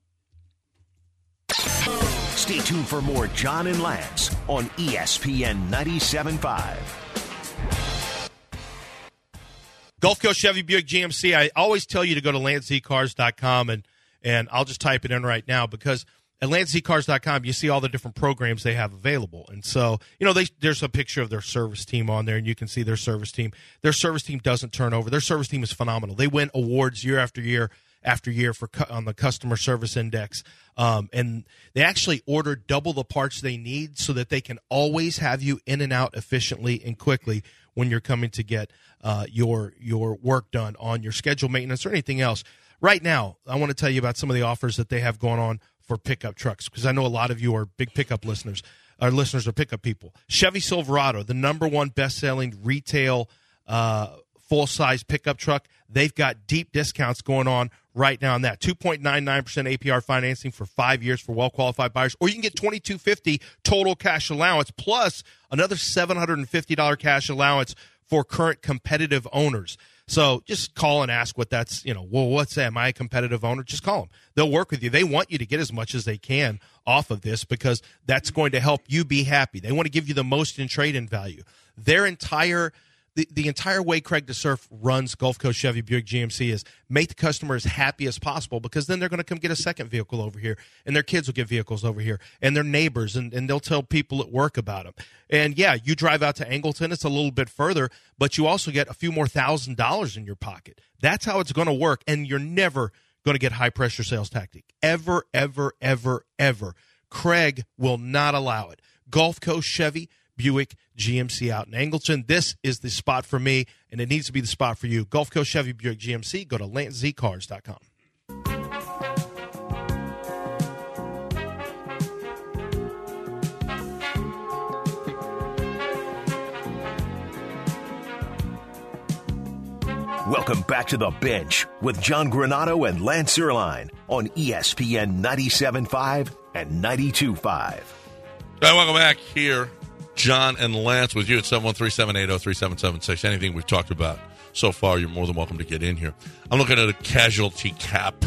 Speaker 3: Stay tuned for more John and Lance on E S P N ninety-seven point five.
Speaker 6: Gulf Coast Chevy Buick G M C. I always tell you to go to lance z cars dot com, and, and I'll just type it in right now because at lance z cars dot com, you see all the different programs they have available. And so, you know, they, there's a picture of their service team on there, and you can see their service team. Their service team doesn't turn over. Their service team is phenomenal. They win awards year after year after year for cu- on the customer service index. Um, and they actually order double the parts they need so that they can always have you in and out efficiently and quickly when you're coming to get uh, your your work done on your scheduled maintenance or anything else. Right now, I want to tell you about some of the offers that they have going on for pickup trucks, because I know a lot of you are big pickup listeners. Our listeners are pickup people. Chevy Silverado, the number one best-selling retail uh, full-size pickup truck, they've got deep discounts going on right now on that. two point nine nine percent A P R financing for five years for well-qualified buyers, or you can get twenty-two fifty total cash allowance plus another seven hundred fifty dollars cash allowance for current competitive owners. So just call and ask what that's, you know, well, what's that? Am I a competitive owner? Just call them. They'll work with you. They want you to get as much as they can off of this because that's going to help you be happy. They want to give you the most in trade-in value. Their entire The, the entire way Craig DeSurf runs Gulf Coast Chevy Buick G M C is make the customer as happy as possible, because then they're going to come get a second vehicle over here, and their kids will get vehicles over here, and their neighbors, and, and they'll tell people at work about them. And, yeah, you drive out to Angleton, it's a little bit further, but you also get a few more thousand dollars in your pocket. That's how it's going to work, and you're never going to get high-pressure sales tactic. Ever, ever, ever, ever. Craig will not allow it. Gulf Coast Chevy Buick G M C out in Angleton. This is the spot for me, and it needs to be the spot for you. Gulf Coast Chevy Buick G M C. Go to lance z cars dot com.
Speaker 3: Welcome back to The Bench with John Granato and Lance Zierlein on E S P N ninety-seven point five and ninety-two point five.
Speaker 5: All right, welcome back here. John and Lance with you at seven one three, seven eight zero, three seven seven six. Anything we've talked about so far, you're more than welcome to get in here. I'm looking at a casualty cap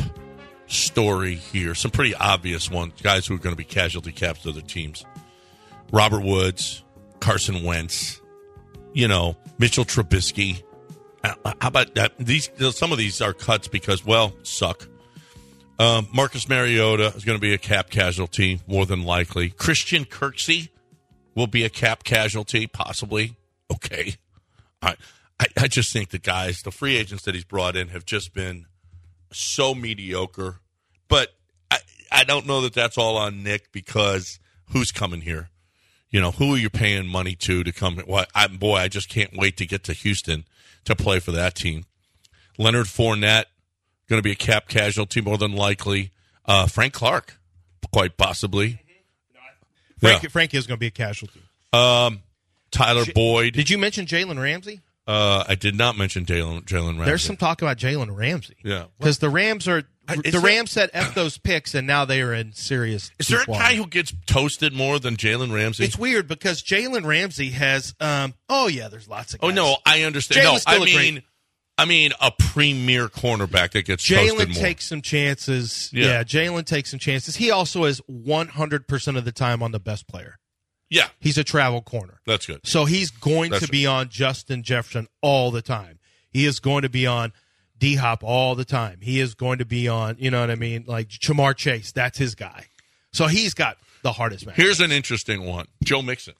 Speaker 5: story here. Some pretty obvious ones. Guys who are going to be casualty caps to their teams. Robert Woods, Carson Wentz, you know, Mitchell Trubisky. How about that? These, some of these are cuts because, well, suck. Um, Marcus Mariota is going to be a cap casualty, more than likely. Christian Kirksey will be a cap casualty, possibly. Okay. I, I I just think the guys, the free agents that he's brought in have just been so mediocre. But I, I don't know that that's all on Nick, because who's coming here? You know, who are you paying money to to come? Well, I, boy, I just can't wait to get to Houston to play for that team. Leonard Fournette, going to be a cap casualty, more than likely. Uh, Frank Clark, quite possibly.
Speaker 6: Frank,
Speaker 5: Yeah.
Speaker 6: Frank is going to be a casualty.
Speaker 5: Um, Tyler
Speaker 6: J-
Speaker 5: Boyd.
Speaker 6: Did you mention Jalen Ramsey?
Speaker 5: Uh, I did not mention Jalen Jalen Ramsey.
Speaker 6: There's some talk about Jalen Ramsey.
Speaker 5: Yeah.
Speaker 6: Because the Rams are
Speaker 5: I- is
Speaker 6: the
Speaker 5: there-
Speaker 6: Rams said F those picks, and now they are in serious.
Speaker 5: Is there a
Speaker 6: deep water.
Speaker 5: guy who gets toasted more than Jalen Ramsey?
Speaker 6: It's weird because Jalen Ramsey has. Um, oh yeah, there's lots of.
Speaker 5: oh
Speaker 6: Guys.
Speaker 5: no, I understand. No,
Speaker 6: Jalen's still
Speaker 5: I
Speaker 6: a great-
Speaker 5: mean, I mean a premier cornerback that gets toasted
Speaker 6: Jalen
Speaker 5: more.
Speaker 6: takes some chances.
Speaker 5: Yeah.
Speaker 6: Yeah, Jalen takes some chances. He also is one hundred percent of the time on the best player.
Speaker 5: yeah,
Speaker 6: He's a travel corner.
Speaker 5: that's good.
Speaker 6: So he's going
Speaker 5: That's
Speaker 6: to be on Justin Jefferson all the time. He is going to be on D-Hop all the time. He is going to be on, you know what I mean, like Jamar Chase. That's his guy. So he's got the hardest match.
Speaker 5: Here's an interesting one: Joe Mixon.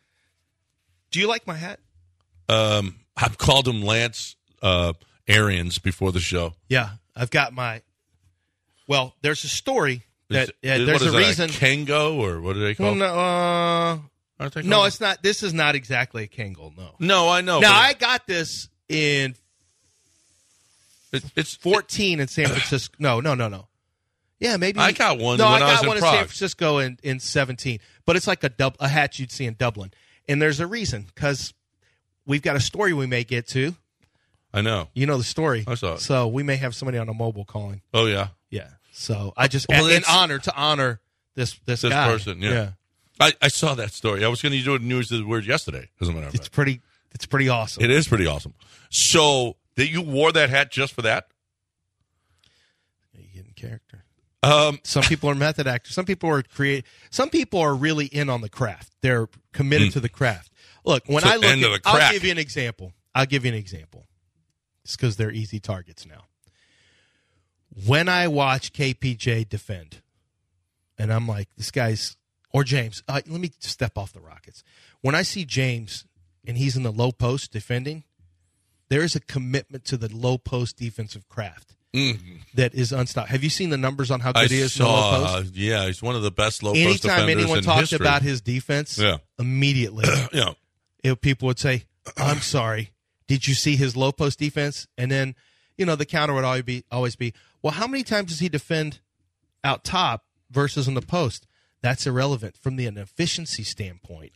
Speaker 6: Do you like my hat?
Speaker 5: Um, I've called him Lance uh, Arians before the show.
Speaker 6: Yeah, I've got my. Well, there's a story that
Speaker 5: Is-
Speaker 6: yeah,
Speaker 5: what
Speaker 6: there's
Speaker 5: is
Speaker 6: a
Speaker 5: that,
Speaker 6: reason.
Speaker 5: Kango, or what do they call
Speaker 6: Well,
Speaker 5: it?
Speaker 6: no, uh,
Speaker 5: Aren't they
Speaker 6: no,
Speaker 5: called-
Speaker 6: it's not. This is not exactly a Kangol. No.
Speaker 5: No, I know.
Speaker 6: Now
Speaker 5: but
Speaker 6: I got this in
Speaker 5: it, it's
Speaker 6: fourteen in San Francisco. No, no, no, no. Yeah, maybe
Speaker 5: I got one
Speaker 6: No,
Speaker 5: when
Speaker 6: I
Speaker 5: I
Speaker 6: got
Speaker 5: was in
Speaker 6: one in
Speaker 5: Prague.
Speaker 6: San Francisco in, in seventeen. But it's like a dub, a hat you'd see in Dublin, and there's a reason because we've got a story we may get to.
Speaker 5: I know.
Speaker 6: You know the story.
Speaker 5: I saw it.
Speaker 6: So we may have somebody on a mobile calling.
Speaker 5: Oh yeah,
Speaker 6: Yeah. So I just
Speaker 5: Well,
Speaker 6: in
Speaker 5: it's-
Speaker 6: honor to honor this this,
Speaker 5: this
Speaker 6: guy.
Speaker 5: person. Yeah, I, I saw that story. I was going to do it in News of the Word yesterday. As a matter of
Speaker 6: It's
Speaker 5: fact,
Speaker 6: pretty. It's pretty awesome.
Speaker 5: it is pretty awesome. So that you wore that hat just for that?
Speaker 6: You get in character.
Speaker 5: Um,
Speaker 6: Some people are method actors. Some people are create. Some people are really in on the craft. They're committed
Speaker 5: Mm.
Speaker 6: to the craft. Look, when
Speaker 5: To
Speaker 6: I look,
Speaker 5: end
Speaker 6: at,
Speaker 5: of the
Speaker 6: I'll
Speaker 5: crack.
Speaker 6: give you an example. I'll give you an example. It's because they're easy targets now. When I watch K P J defend, and I'm like, this guy's, or James, uh, let me step off the Rockets. When I see James and he's in the low post defending, there is a commitment to the low post defensive craft mm-hmm. that is unstoppable. Have you seen the numbers on how good
Speaker 5: I
Speaker 6: he is
Speaker 5: saw,
Speaker 6: in the low post?
Speaker 5: Uh, yeah, he's one of the best low
Speaker 6: Anytime
Speaker 5: post defenders
Speaker 6: anyone
Speaker 5: in
Speaker 6: talked
Speaker 5: history.
Speaker 6: about his defense,
Speaker 5: yeah.
Speaker 6: immediately,
Speaker 5: yeah.
Speaker 6: it, people would say, I'm sorry, did you see his low post defense? And then, you know, the counter would always be, always be, well, how many times does he defend out top versus in the post? That's irrelevant from the an efficiency standpoint.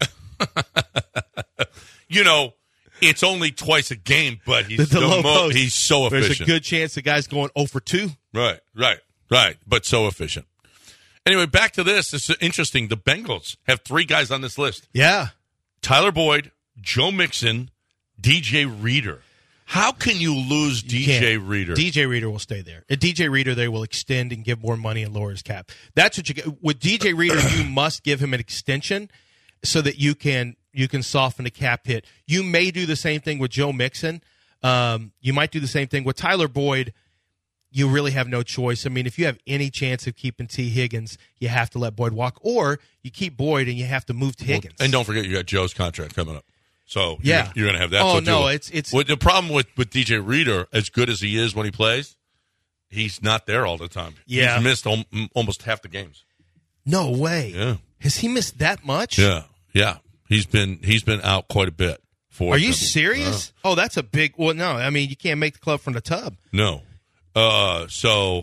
Speaker 5: You know, it's only twice a game, but he's
Speaker 6: the, the
Speaker 5: the
Speaker 6: low
Speaker 5: mo-
Speaker 6: post,
Speaker 5: he's so efficient.
Speaker 6: There's a good chance the guy's going oh for two.
Speaker 5: Right, right, right, but so efficient. Anyway, back to this. This is interesting. The Bengals have three guys on this list.
Speaker 6: Yeah.
Speaker 5: Tyler Boyd, Joe Mixon, D J Reader. How can you lose D J Reader?
Speaker 6: D J Reader will stay there. At D J Reader, they will extend and give more money and lower his cap. That's what you get. With D J Reader, you must give him an extension so that you can you can soften the cap hit. You may do the same thing with Joe Mixon. Um, you might do the same thing with Tyler Boyd. You really have no choice. I mean, if you have any chance of keeping T. Higgins, you have to let Boyd walk, or you keep Boyd and you have to move to Higgins.
Speaker 5: Well, and don't forget, you got Joe's contract coming up. So
Speaker 6: yeah.
Speaker 5: you're, you're going to have that.
Speaker 6: Oh,
Speaker 5: so
Speaker 6: no,
Speaker 5: too.
Speaker 6: it's it's
Speaker 5: well, the problem with, with D J Reader, as good as he is when he plays, he's not there all the time.
Speaker 6: Yeah.
Speaker 5: He's missed al- almost half the games.
Speaker 6: No way.
Speaker 5: Yeah.
Speaker 6: Has he missed that much?
Speaker 5: Yeah, yeah. He's been he's been out quite a bit. For
Speaker 6: Are you
Speaker 5: them.
Speaker 6: serious? Uh, oh, that's a big. Well, no, I mean you can't make the club from the tub.
Speaker 5: No. Uh, so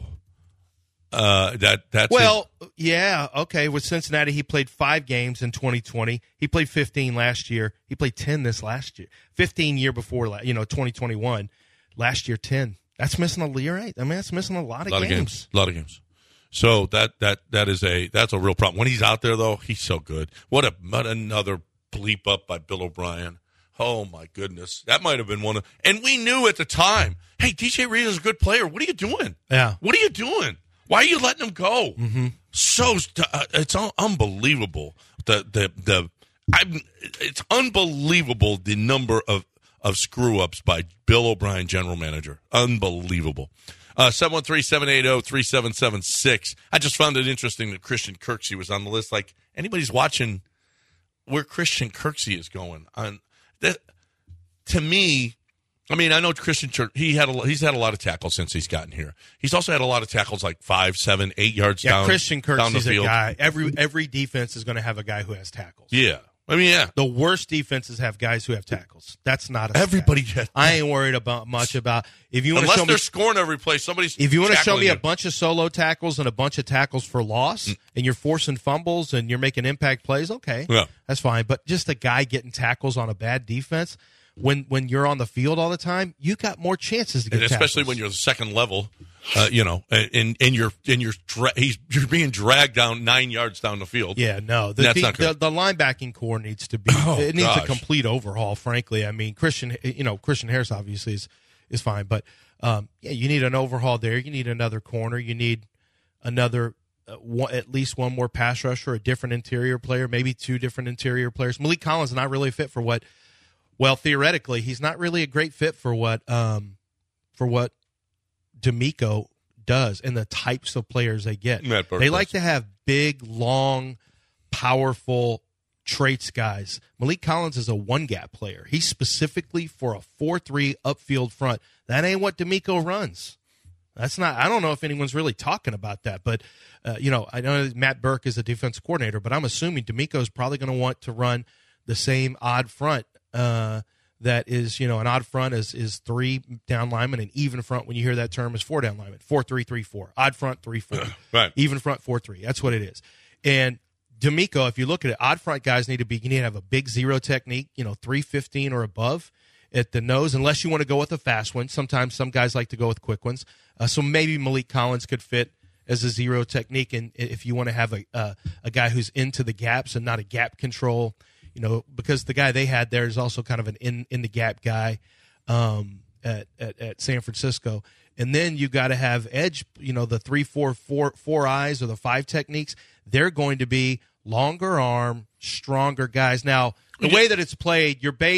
Speaker 5: uh, that that's
Speaker 6: well, it. yeah, okay. With Cincinnati, he played five games in twenty twenty. He played fifteen last year. He played ten this last year. Fifteen year before, you know, twenty twenty-one. Last year, ten. That's missing a. You're right. I mean, that's missing a lot of
Speaker 5: a lot
Speaker 6: games.
Speaker 5: Of games. A lot of games. So that that that is a that's a real problem. When he's out there, though, he's so good. What a what another bleep up by Bill O'Brien. Oh my goodness, that might have been one of. And we knew at the time, hey, D J Reader's a good player. What are you doing?
Speaker 6: Yeah.
Speaker 5: What are you doing? Why are you letting him go?
Speaker 6: Mm-hmm.
Speaker 5: So uh, it's un- unbelievable. The the the I'm, it's unbelievable the number of of screw ups by Bill O'Brien, general manager. Unbelievable. Uh, seven one three, seven eight zero, three seven seven six. I just found it interesting that Christian Kirksey was on the list. Like, anybody's watching where Christian Kirksey is going. On that, to me, I mean, I know Christian Kirk, he had a, he's had a lot of tackles since he's gotten here. He's also had a lot of tackles like five, seven, eight yards
Speaker 6: yeah,
Speaker 5: down,
Speaker 6: Christian
Speaker 5: down the
Speaker 6: Kirksey's a
Speaker 5: field.
Speaker 6: guy. Every, every defense is going to have a guy who has tackles.
Speaker 5: Yeah. I mean, yeah.
Speaker 6: The worst defenses have guys who have tackles. That's not a
Speaker 5: Everybody
Speaker 6: stat.
Speaker 5: has.
Speaker 6: I ain't worried about much about if you want to
Speaker 5: Unless
Speaker 6: show
Speaker 5: they're
Speaker 6: me
Speaker 5: scoring every play, somebody's
Speaker 6: if you want to show
Speaker 5: tackling
Speaker 6: me
Speaker 5: you.
Speaker 6: a bunch of solo tackles and a bunch of tackles for loss,
Speaker 5: Mm.
Speaker 6: and you're forcing fumbles and you're making impact plays, okay,
Speaker 5: Yeah.
Speaker 6: that's fine. But just a guy getting tackles on a bad defense, when when you're on the field all the time, you got more chances to get
Speaker 5: And especially
Speaker 6: tackles.
Speaker 5: when you're the second level, uh, you know, and and you're and you're dra- he's you're being dragged down nine yards down the field.
Speaker 6: Yeah, no, the,
Speaker 5: That's
Speaker 6: the,
Speaker 5: not
Speaker 6: the,
Speaker 5: good.
Speaker 6: the linebacking core needs to be.
Speaker 5: Oh,
Speaker 6: it needs
Speaker 5: gosh.
Speaker 6: a complete overhaul. Frankly, I mean, Christian, you know, Christian Harris obviously is is fine, but um, yeah, you need an overhaul there. You need another corner. You need another. Uh, one, at least one more pass rusher, a different interior player, maybe two different interior players. Malik Collins is not really a fit for what. Well, theoretically, he's not really a great fit for what um, for what D'Amico does and the types of players they get.
Speaker 5: Matt Burke
Speaker 6: They like
Speaker 5: does.
Speaker 6: to have big, long, powerful traits guys. Malik Collins is a one-gap player. He's specifically for a four three upfield front. That ain't what D'Amico runs. That's not. I don't know if anyone's really talking about that, but uh, you know, I know Matt Burke is a defense coordinator, but I'm assuming D'Amico is probably going to want to run the same odd front. Uh, that is, you know, an odd front is is three down linemen, and even front, when you hear that term, is four down linemen. Four three three four. Odd front three four.
Speaker 5: Right.
Speaker 6: Even front four three. That's what it is. And D'Amico, if you look at it, odd front guys need to be. You need to have a big zero technique. You know, three fifteen or above at the nose, unless you want to go with a fast one. Sometimes some guys like to go with quick ones. Uh, so maybe Malik Collins could fit as a zero technique, and if you want to have a uh, a guy who's into the gaps and not a gap control, you know, because the guy they had there is also kind of an in in the gap guy um, at, at at San Francisco. And then you got to have edge, you know, the three four four four eyes or the five techniques. They're going to be longer arm, stronger guys. Now, the way that it's played, your base.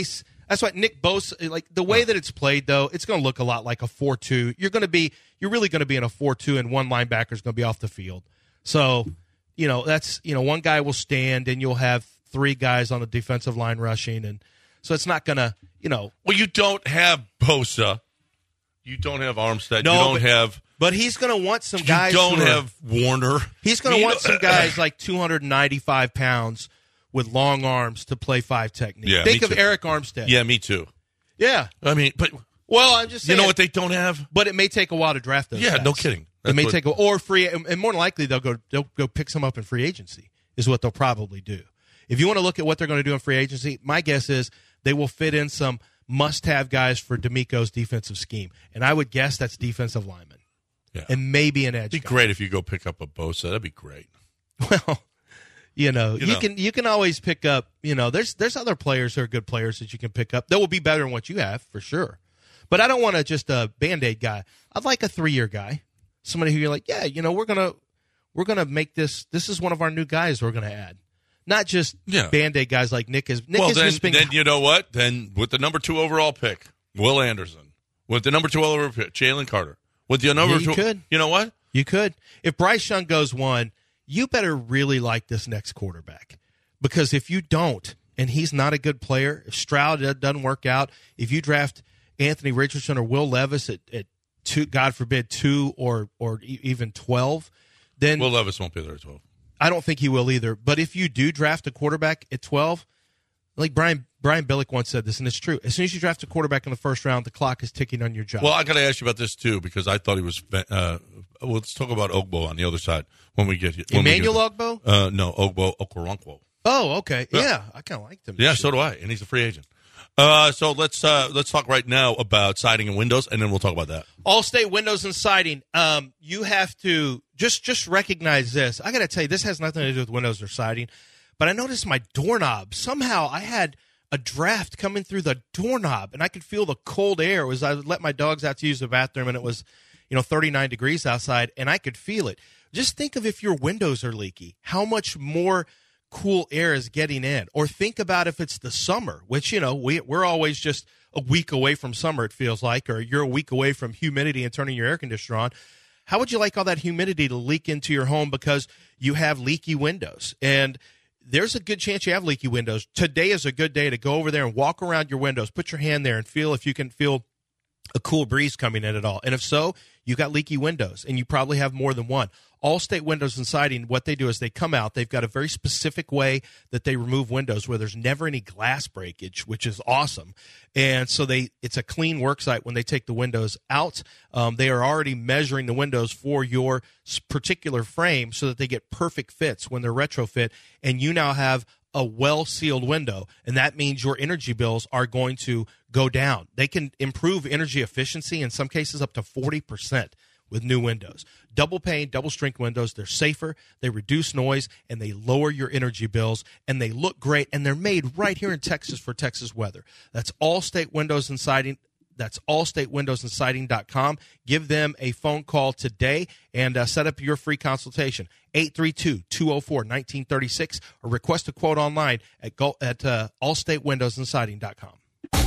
Speaker 6: That's why Nick Bosa, like the way that it's played, though, it's going to look a lot like a four two. You're going to be, you're really going to be in a four two, and one linebacker is going to be off the field. So, you know, that's, you know, one guy will stand, and you'll have three guys on the defensive line rushing, and so it's not going to, you know.
Speaker 5: Well, you don't have Bosa. You don't have Armstead.
Speaker 6: No,
Speaker 5: you don't
Speaker 6: but,
Speaker 5: have.
Speaker 6: But he's going to want some guys.
Speaker 5: You don't
Speaker 6: who are,
Speaker 5: have Warner.
Speaker 6: He's going to want some guys like two hundred ninety-five pounds with long arms to play five technique.
Speaker 5: Yeah,
Speaker 6: Think of
Speaker 5: too.
Speaker 6: Eric Armstead.
Speaker 5: Yeah, me too.
Speaker 6: Yeah.
Speaker 5: I mean, but
Speaker 6: well, I'm just saying.
Speaker 5: You know what they don't have?
Speaker 6: But it may take a while to draft those.
Speaker 5: Yeah,
Speaker 6: guys.
Speaker 5: no kidding.
Speaker 6: That's it may
Speaker 5: what,
Speaker 6: take a, or free, and more than likely they'll go they'll go pick some up in free agency. Is what they'll probably do. If you want to look at what they're going to do in free agency, my guess is they will fit in some must-have guys for D'Amico's defensive scheme, and I would guess that's defensive lineman,
Speaker 5: yeah.
Speaker 6: and maybe an edge.
Speaker 5: It'd be
Speaker 6: guy.
Speaker 5: great if you go pick up a Bosa. That'd be great.
Speaker 6: Well. You know,
Speaker 5: you
Speaker 6: you
Speaker 5: know,
Speaker 6: can you can always pick up, you know, there's there's other players who are good players that you can pick up. That will be better than what you have, for sure. But I don't want to just a Band-Aid guy. I'd like a three-year guy. Somebody who you're like, yeah, you know, we're going to we're gonna make this, this is one of our new guys we're going to add. Not just
Speaker 5: yeah.
Speaker 6: Band-Aid guys like Nick is. Nick
Speaker 5: well,
Speaker 6: has
Speaker 5: then,
Speaker 6: just been,
Speaker 5: then you know what? Then with the number two overall pick, Will Anderson. With the number two overall pick, Jalen Carter. With the number
Speaker 6: yeah, you
Speaker 5: two,
Speaker 6: could.
Speaker 5: You know what?
Speaker 6: You could. If Bryce Young goes one, you better really like this next quarterback. Because if you don't, and he's not a good player, if Stroud doesn't work out, if you draft Anthony Richardson or Will Levis at, at two, God forbid, two or or even twelve, then
Speaker 5: Will Levis won't be there at twelve.
Speaker 6: I don't think he will either. But if you do draft a quarterback at twelve, like Brian Brian Billick once said this, and it's true. As soon as you draft a quarterback in the first round, the clock is ticking on your job.
Speaker 5: Well, I got to ask you about this too because I thought he was. Uh, well, let's talk about Ogbo on the other side when we get here.
Speaker 6: Emmanuel Ogbo?
Speaker 5: Uh, no, Ogbo Okoronkwo.
Speaker 6: Oh, okay. Yeah, yeah I kind of liked him.
Speaker 5: Yeah, so do I, and he's a free agent. Uh, so let's uh, let's talk right now about siding and windows, and then we'll talk about that.
Speaker 6: Allstate Windows and Siding. Um, you have to just just recognize this. I got to tell you, this has nothing to do with windows or siding, but I noticed my doorknob. Somehow I had a draft coming through the doorknob, and I could feel the cold air. It was I let my dogs out to use the bathroom, and it was, you know, thirty-nine degrees outside, and I could feel it. Just think of if your windows are leaky, how much more cool air is getting in. Or think about if it's the summer, which, you know, we, we're always just a week away from summer, it feels like, or you're a week away from humidity and turning your air conditioner on. How would you like all that humidity to leak into your home because you have leaky windows? And there's a good chance you have leaky windows. Today is a good day to go over there and walk around your windows, put your hand there and feel if you can feel a cool breeze coming in at all. And if so, you got leaky windows, and you probably have more than one. Allstate Windows and Siding, what they do is they come out. They've got a very specific way that they remove windows where there's never any glass breakage, which is awesome. And so they it's a clean work site when they take the windows out. Um, they are already measuring the windows for your particular frame so that they get perfect fits when they're retrofit, and you now have a well-sealed window, and that means your energy bills are going to go down. They can improve energy efficiency in some cases up to forty percent with new windows. Double pane, double strength windows, they're safer, they reduce noise, and they lower your energy bills, and they look great, and they're made right here in Texas for Texas weather. That's Allstate Windows and Siding. That's allstate windows and siding dot com. Give them a phone call today and uh, set up your free consultation. eight three two, two oh four, one nine three six or request a quote online at, go, at uh, allstate windows and siding dot com.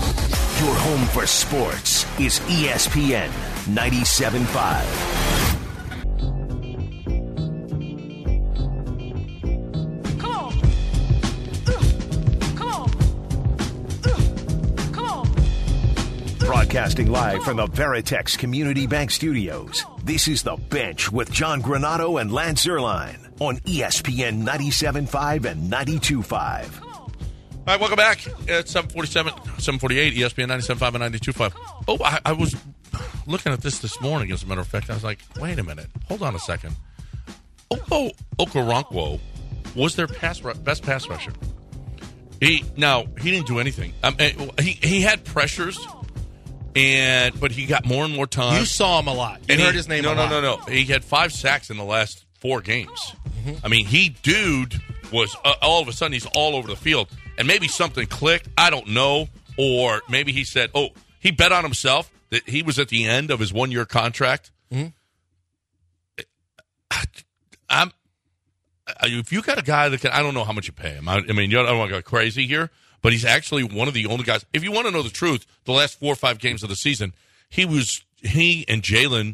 Speaker 3: Your home for sports is E S P N ninety-seven point five. Broadcasting live from the Veritex Community Bank Studios, this is The Bench with John Granato and Lance Zierlein on E S P N ninety-seven point five and ninety-two point five.
Speaker 5: All right, welcome back. It's seven forty-seven, seven forty-eight, E S P N ninety-seven point five and ninety-two point five. Oh, I, I was looking at this this morning, as a matter of fact. I was like, wait a minute. Hold on a second. Ogbo Okoronkwo was their pass, best pass rusher. He Now, he didn't do anything. Um, he, he had pressures, and but he got more and more time.
Speaker 6: You saw him a lot. You
Speaker 5: and
Speaker 6: heard
Speaker 5: he,
Speaker 6: his name
Speaker 5: no,
Speaker 6: a
Speaker 5: no,
Speaker 6: lot.
Speaker 5: No, no, no. He had five sacks in the last four games. Mm-hmm. I mean, he, dude, was uh, all of a sudden he's all over the field. And maybe something clicked. I don't know. Or maybe he said, oh, he bet on himself that he was at the end of his one-year contract.
Speaker 6: Mm-hmm.
Speaker 5: I'm, if you got a guy that can, I don't know how much you pay him. I, I mean, you don't want to go crazy here, but he's actually one of the only guys. If you want to know the truth, the last four or five games of the season, he was he and Jalen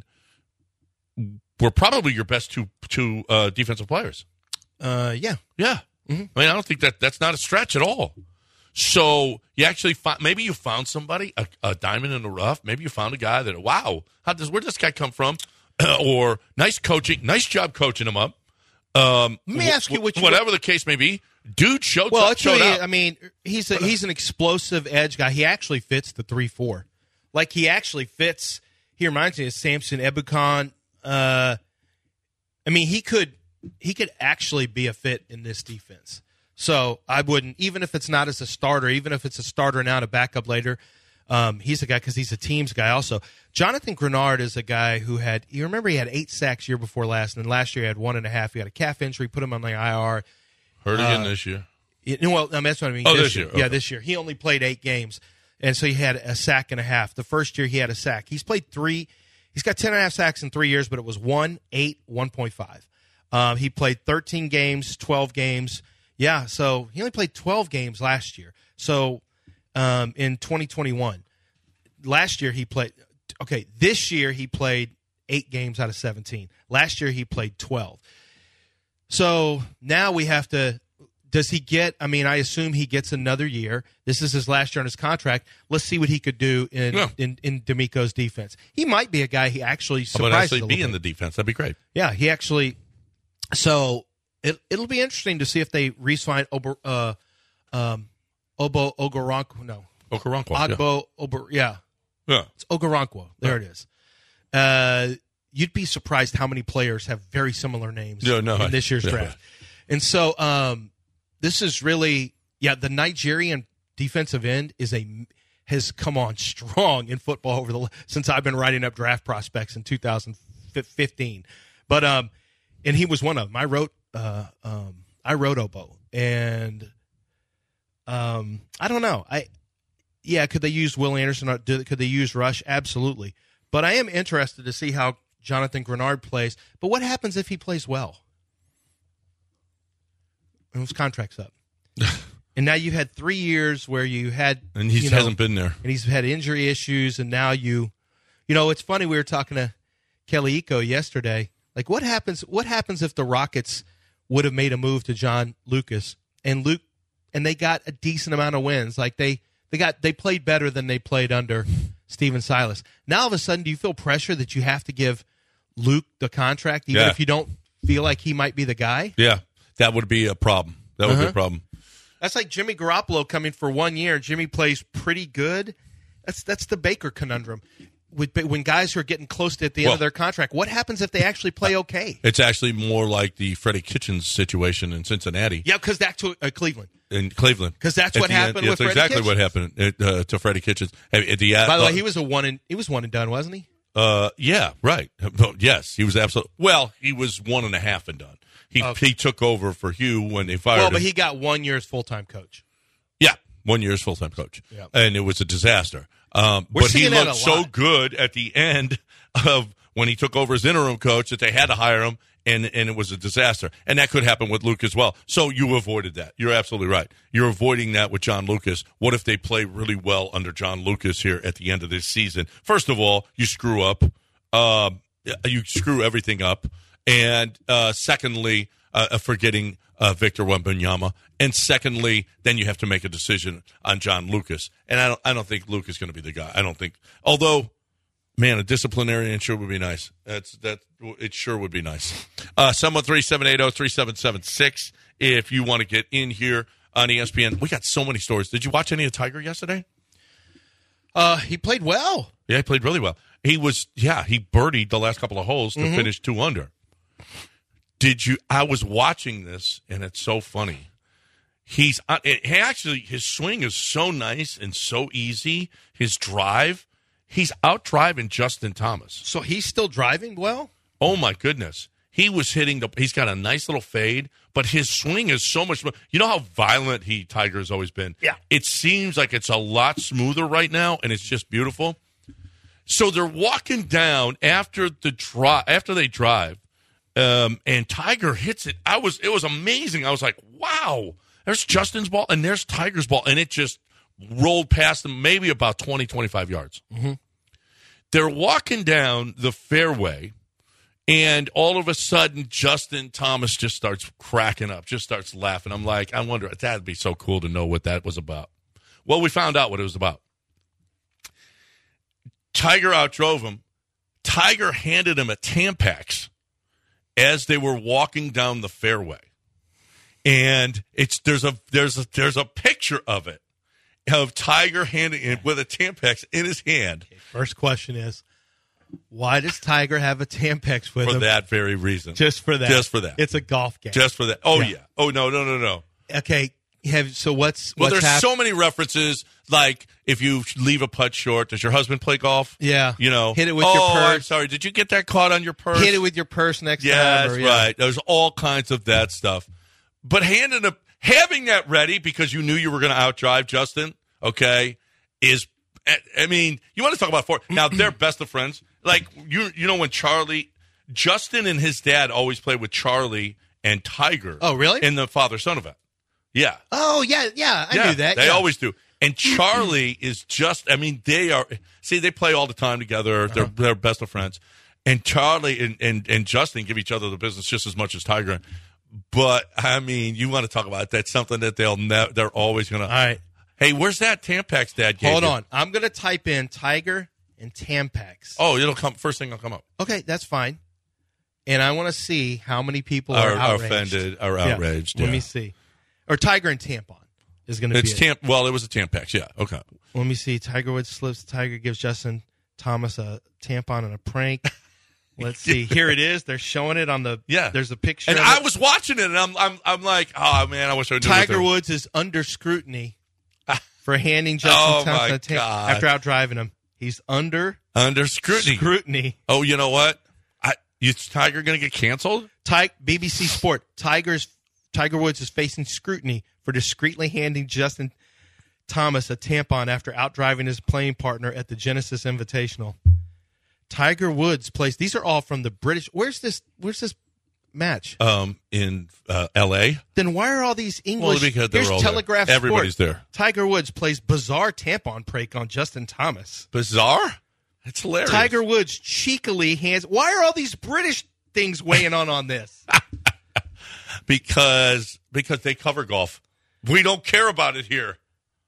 Speaker 5: were probably your best two two uh, defensive players.
Speaker 6: Uh, yeah,
Speaker 5: yeah. Mm-hmm. I mean, I don't think that that's not a stretch at all. So you actually find, maybe you found somebody, a, a diamond in the rough. Maybe you found a guy that, wow, how does where does this guy come from? Or nice coaching, nice job coaching him up. Um,
Speaker 6: Let me ask you, which
Speaker 5: whatever the case may be, dude showed,
Speaker 6: well,
Speaker 5: up, showed
Speaker 6: really,
Speaker 5: up.
Speaker 6: I mean, he's a, he's an explosive edge guy. He actually fits the three four. Like, he actually fits. He reminds me of Samson Ebukam. Uh, I mean, he could he could actually be a fit in this defense. So I wouldn't, even if it's not as a starter, even if it's a starter now to backup later, um, he's a guy because he's a team's guy also. Jonathan Grenard is a guy who had, you remember he had eight sacks year before last, and then last year he had one and a half. He had a calf injury, put him on the I R.
Speaker 5: Hurt again
Speaker 6: uh,
Speaker 5: this year.
Speaker 6: It, well, I mean, that's what I mean.
Speaker 5: Oh,
Speaker 6: this,
Speaker 5: this year.
Speaker 6: year.
Speaker 5: Okay.
Speaker 6: Yeah, this year. He only played eight games, and so he had a sack and a half. The first year he had a sack. He's played three. He's got ten and a half sacks in three years, but it was one, eight, one point five. Um, he played thirteen games, twelve games. Yeah, so he only played twelve games last year. So um, in twenty twenty-one, last year he played – okay, this year he played eight games out of seventeen. Last year he played twelve. So now we have to – does he get – I mean, I assume he gets another year. This is his last year on his contract. Let's see what he could do in
Speaker 5: yeah.
Speaker 6: in, in D'Amico's defense. He might be a guy he actually surprises
Speaker 5: How about actually
Speaker 6: a
Speaker 5: be
Speaker 6: little
Speaker 5: in
Speaker 6: bit.
Speaker 5: the defense? That'd be great.
Speaker 6: Yeah, he actually – so – It, it'll be interesting to see if they re-sign Ober, uh, um, Obo Ogoronkwo. No.
Speaker 5: Okoronkwo.
Speaker 6: Ogbo, yeah. Ober, yeah.
Speaker 5: Yeah.
Speaker 6: It's Ogoronkwo. There
Speaker 5: yeah.
Speaker 6: it is. Uh, you'd be surprised how many players have very similar names
Speaker 5: no, no,
Speaker 6: in
Speaker 5: I,
Speaker 6: this year's
Speaker 5: yeah,
Speaker 6: draft.
Speaker 5: yeah.
Speaker 6: And so um, this is really, yeah, the Nigerian defensive end is a has come on strong in football over the since I've been writing up draft prospects in two thousand fifteen. But um, and he was one of them. I wrote uh, um, I wrote Obo, and um, I don't know. I yeah, could they use Will Anderson? Or could they use Rush? Absolutely. But I am interested to see how Jonathan Grenard plays. But what happens if he plays well? And his contract's up. And now you've had three years where you had...
Speaker 5: And he
Speaker 6: you know,
Speaker 5: hasn't been there.
Speaker 6: And he's had injury issues, and now you... You know, it's funny, we were talking to Kelly Iko yesterday. Like, what happens What happens if the Rockets would have made a move to John Lucas, and Luke, and they got a decent amount of wins? Like, they, they got they played better than they played under Steven Silas. Now, all of a sudden, do you feel pressure that you have to give Luke the contract, even
Speaker 5: yeah.
Speaker 6: if you don't feel like he might be the guy?
Speaker 5: Yeah, that would be a problem. That would
Speaker 6: uh-huh.
Speaker 5: be a problem.
Speaker 6: That's like Jimmy Garoppolo coming for one year. Jimmy plays pretty good. That's that's the Baker conundrum. With, when guys are getting close to at the end
Speaker 5: well,
Speaker 6: of their contract, what happens if they actually play okay?
Speaker 5: It's actually more like the Freddie Kitchens situation in Cincinnati.
Speaker 6: Yeah, because that's to, uh, Cleveland.
Speaker 5: In Cleveland,
Speaker 6: because that's
Speaker 5: at
Speaker 6: what happened
Speaker 5: end,
Speaker 6: with
Speaker 5: That's
Speaker 6: Freddie
Speaker 5: exactly
Speaker 6: Kitchens.
Speaker 5: what happened uh, to Freddie Kitchens. At the,
Speaker 6: By the
Speaker 5: uh,
Speaker 6: way, he was a one and he was one and done, wasn't he?
Speaker 5: Uh, yeah, right. Yes, he was absolutely. Well, he was one and a half and done. He
Speaker 6: okay.
Speaker 5: he took over for Hugh when they fired
Speaker 6: well,
Speaker 5: him.
Speaker 6: Well, but he got one year as full time coach.
Speaker 5: Yeah, one year as full time coach,
Speaker 6: yep.
Speaker 5: and it was a disaster. Um,
Speaker 6: We're
Speaker 5: but he
Speaker 6: seeing that
Speaker 5: looked
Speaker 6: a
Speaker 5: so
Speaker 6: lot.
Speaker 5: good at the end of when he took over as interim coach that they had to hire him, and and it was a disaster. And that could happen with Luke as well. So you avoided that. You're absolutely right. You're avoiding that with John Lucas. What if they play really well under John Lucas here at the end of this season? First of all, you screw up. Uh, you screw everything up. And uh, secondly, uh, forgetting uh, Victor Wembanyama. And secondly, then you have to make a decision on John Lucas. And I don't, I don't think Luke is going to be the guy. I don't think. Although, man, a disciplinarian sure would be nice. That's that. It sure would be nice. Uh, seven one three, seven eight zero, three seven seven six if you want to get in here on E S P N. We got so many stories. Did you watch any of Tiger yesterday?
Speaker 6: Uh, he played well.
Speaker 5: Yeah, he played really well. He was, yeah, he birdied the last couple of holes to mm-hmm. finish two under. Did you? I was watching this, and it's so funny. He's he actually his swing is so nice and so easy. His drive, he's out driving Justin Thomas.
Speaker 6: So he's still driving well?
Speaker 5: Oh my goodness, he was hitting the. He's got a nice little fade, but his swing is so much. You know how violent he Tiger has always been.
Speaker 6: Yeah,
Speaker 5: it seems like it's a lot smoother right now, and it's just beautiful. So they're walking down after the drive. After they drive. Um, and Tiger hits it. I was it was amazing. I was like, wow, there's Justin's ball and there's Tiger's ball. And it just rolled past them maybe about twenty, twenty-five yards.
Speaker 6: Mm-hmm.
Speaker 5: They're walking down the fairway, and all of a sudden, Justin Thomas just starts cracking up, just starts laughing. I'm like, I wonder, that'd be so cool to know what that was about. Well, we found out what it was about. Tiger outdrove him. Tiger handed him a Tampax as they were walking down the fairway. And it's there's a there's a there's a picture of it. Of Tiger handing it with a Tampax in his hand.
Speaker 6: Okay, first question is, why does Tiger have a Tampax with
Speaker 5: for
Speaker 6: him?
Speaker 5: For that very reason.
Speaker 6: Just for that.
Speaker 5: Just for that.
Speaker 6: It's a golf game.
Speaker 5: Just for that. Oh, yeah.
Speaker 6: yeah.
Speaker 5: Oh, no, no, no, no.
Speaker 6: Okay. Have, so what's
Speaker 5: Well,
Speaker 6: what's
Speaker 5: there's
Speaker 6: hap-
Speaker 5: so many references, like if you leave a putt short, does your husband play golf?
Speaker 6: Yeah.
Speaker 5: You know.
Speaker 6: Hit it with
Speaker 5: oh,
Speaker 6: your purse.
Speaker 5: I'm sorry. Did you get that caught on your purse?
Speaker 6: Hit it with your purse next
Speaker 5: yes,
Speaker 6: time. Or, yeah,
Speaker 5: right. There's all kinds of that stuff. But handing a, having that ready because you knew you were going to outdrive Justin, okay, is, I mean, you want to talk about four. Now, they're best of friends. Like, you you know when Charlie, Justin and his dad always played with Charlie and Tiger.
Speaker 6: Oh, really?
Speaker 5: In the father-son event. Yeah.
Speaker 6: Oh, yeah, yeah. I
Speaker 5: yeah,
Speaker 6: knew that.
Speaker 5: They
Speaker 6: yeah.
Speaker 5: always do. And Charlie is just, I mean, they are, see, they play all the time together.
Speaker 6: Uh-huh.
Speaker 5: They're, they're best of friends. And Charlie and, and, and Justin give each other the business just as much as Tiger. But, I mean, you want to talk about that's something that they'll ne- they're always going to.
Speaker 6: All right.
Speaker 5: Hey, where's that Tampax dad gave
Speaker 6: Hold
Speaker 5: you?
Speaker 6: on. I'm going to type in Tiger and Tampax.
Speaker 5: Oh, it'll come, first thing will come up.
Speaker 6: Okay, that's fine. And I want to see how many people
Speaker 5: Are,
Speaker 6: are,
Speaker 5: are
Speaker 6: outraged.
Speaker 5: offended, are
Speaker 6: Yeah.
Speaker 5: outraged.
Speaker 6: Let
Speaker 5: yeah.
Speaker 6: me see. Or Tiger and Tampon is going to be
Speaker 5: It's
Speaker 6: it.
Speaker 5: Tamp. Well, it was a Tampax. Yeah. Okay.
Speaker 6: Let me see. Tiger Woods slips. Tiger gives Justin Thomas a tampon and a prank. Let's see. Here it is. They're showing it on the.
Speaker 5: Yeah.
Speaker 6: There's a picture.
Speaker 5: And
Speaker 6: of
Speaker 5: I
Speaker 6: it.
Speaker 5: was watching it, and I'm I'm I'm like, oh man, I wish I knew.
Speaker 6: Tiger
Speaker 5: what they-
Speaker 6: Woods is under scrutiny for handing Justin
Speaker 5: Oh,
Speaker 6: Thomas
Speaker 5: my
Speaker 6: a tam-
Speaker 5: God.
Speaker 6: after outdriving him. He's under
Speaker 5: under scrutiny.
Speaker 6: Scrutiny.
Speaker 5: Oh, you know what? I is Tiger going to get canceled?
Speaker 6: Ti- B B C Sport. Tiger's Tiger Woods is facing scrutiny for discreetly handing Justin Thomas a tampon after outdriving his playing partner at the Genesis Invitational. Tiger Woods plays. These are all from the British. Where's this? Where's this match?
Speaker 5: Um, in uh, L A.
Speaker 6: Then why are all these English?
Speaker 5: Well, because they're
Speaker 6: Here's
Speaker 5: all there.
Speaker 6: Telegraph
Speaker 5: Everybody's
Speaker 6: Sport.
Speaker 5: there.
Speaker 6: Tiger Woods plays bizarre tampon prank on Justin Thomas.
Speaker 5: Bizarre? It's hilarious.
Speaker 6: Tiger Woods cheekily hands. Why are all these British things weighing on on this?
Speaker 5: because because they cover golf. We don't care about it here.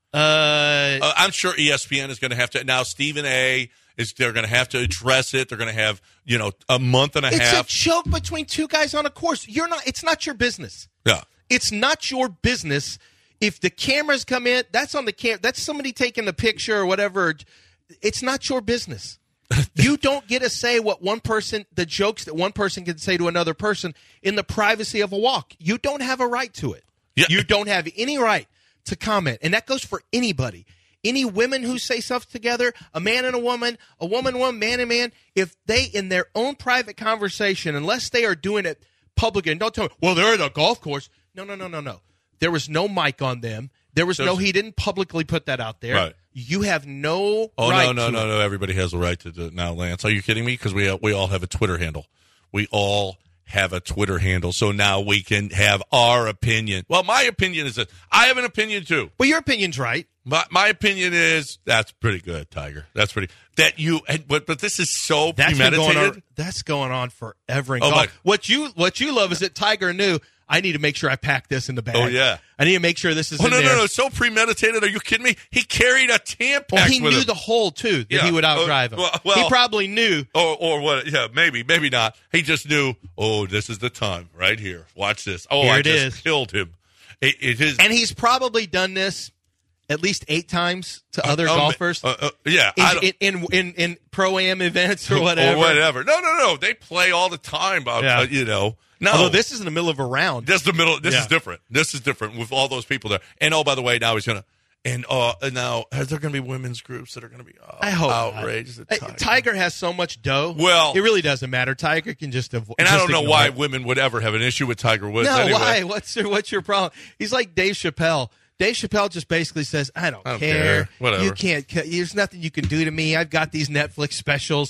Speaker 6: Uh,
Speaker 5: Uh, I'm sure E S P N is going to have to now. Stephen A. is they're going to have to address it. They're going to have you know a month and a
Speaker 6: it's
Speaker 5: half.
Speaker 6: a joke between two guys on a course. You're not. It's not your business.
Speaker 5: yeah.
Speaker 6: It's not your business. If the cameras come in, that's on the cam. That's somebody taking the picture or whatever. It's not your business. You don't get to say what one person, the jokes that one person can say to another person in the privacy of a walk. You don't have a right to it.
Speaker 5: Yeah.
Speaker 6: You don't have any right to comment. And that goes for anybody. Any women who say stuff together, a man and a woman, a woman, one, man and man, if they, in their own private conversation, unless they are doing it public, and don't tell me, well, they're at a golf course. No, no, no, no, no. There was no mic on them. There was no, he didn't publicly put that out there.
Speaker 5: Right.
Speaker 6: You have no
Speaker 5: Oh
Speaker 6: right
Speaker 5: no no
Speaker 6: to
Speaker 5: no
Speaker 6: it.
Speaker 5: no! Everybody has a right to do it now, Lance. Are you kidding me? Because we we all have a Twitter handle. We all have a Twitter handle, so now we can have our opinion. Well, my opinion is that I have an opinion too.
Speaker 6: Well, your opinion's right.
Speaker 5: My my opinion is that's pretty good, Tiger. That's pretty that you. But but this is so
Speaker 6: That's been
Speaker 5: premeditated.
Speaker 6: going on. That's going on forever in
Speaker 5: Oh,
Speaker 6: golf.
Speaker 5: my-
Speaker 6: What you what you love is that Tiger knew. I need to make sure I pack this in the bag.
Speaker 5: Oh, yeah.
Speaker 6: I need to make sure this is
Speaker 5: Oh
Speaker 6: in
Speaker 5: no
Speaker 6: there.
Speaker 5: no no! So premeditated. Are you kidding me? He carried a Tampax
Speaker 6: Well, he
Speaker 5: with
Speaker 6: knew
Speaker 5: him.
Speaker 6: the hole too that
Speaker 5: Yeah.
Speaker 6: he would outdrive
Speaker 5: Uh,
Speaker 6: him.
Speaker 5: well- well-
Speaker 6: he probably knew.
Speaker 5: Or, or what? Yeah, maybe, maybe not. He just knew. Oh, this is the time right here. Watch this. Oh,
Speaker 6: Here
Speaker 5: I
Speaker 6: it
Speaker 5: just
Speaker 6: is.
Speaker 5: killed him. It, it is.
Speaker 6: And he's probably done this at least eight times to other
Speaker 5: um,
Speaker 6: golfers.
Speaker 5: Uh, uh, yeah, I don't-
Speaker 6: in, in, in, in, in pro-am events or whatever.
Speaker 5: Or whatever. No, no, no. They play all the time. About
Speaker 6: Yeah.
Speaker 5: uh, you know. No,
Speaker 6: Although this is in the middle of a round.
Speaker 5: This is the middle. This
Speaker 6: Yeah.
Speaker 5: is different. This is different with all those people there. And oh, by the way, now he's gonna. And uh, and now is there going to be women's groups that are going to be uh,
Speaker 6: I hope not.
Speaker 5: outraged? at
Speaker 6: Hey,
Speaker 5: Tiger?
Speaker 6: Tiger has so much dough.
Speaker 5: Well-
Speaker 6: it really doesn't matter. Tiger can just avoid.
Speaker 5: And I
Speaker 6: just
Speaker 5: don't know
Speaker 6: ignore
Speaker 5: why
Speaker 6: it.
Speaker 5: women would ever have an issue with Tiger Woods.
Speaker 6: No,
Speaker 5: anyway.
Speaker 6: why? What's your, what's your problem? He's like Dave Chappelle. Dave Chappelle just basically says, "I don't,
Speaker 5: I don't
Speaker 6: care.
Speaker 5: care. Whatever.
Speaker 6: You can't. There's nothing you can do to me. I've got these Netflix specials.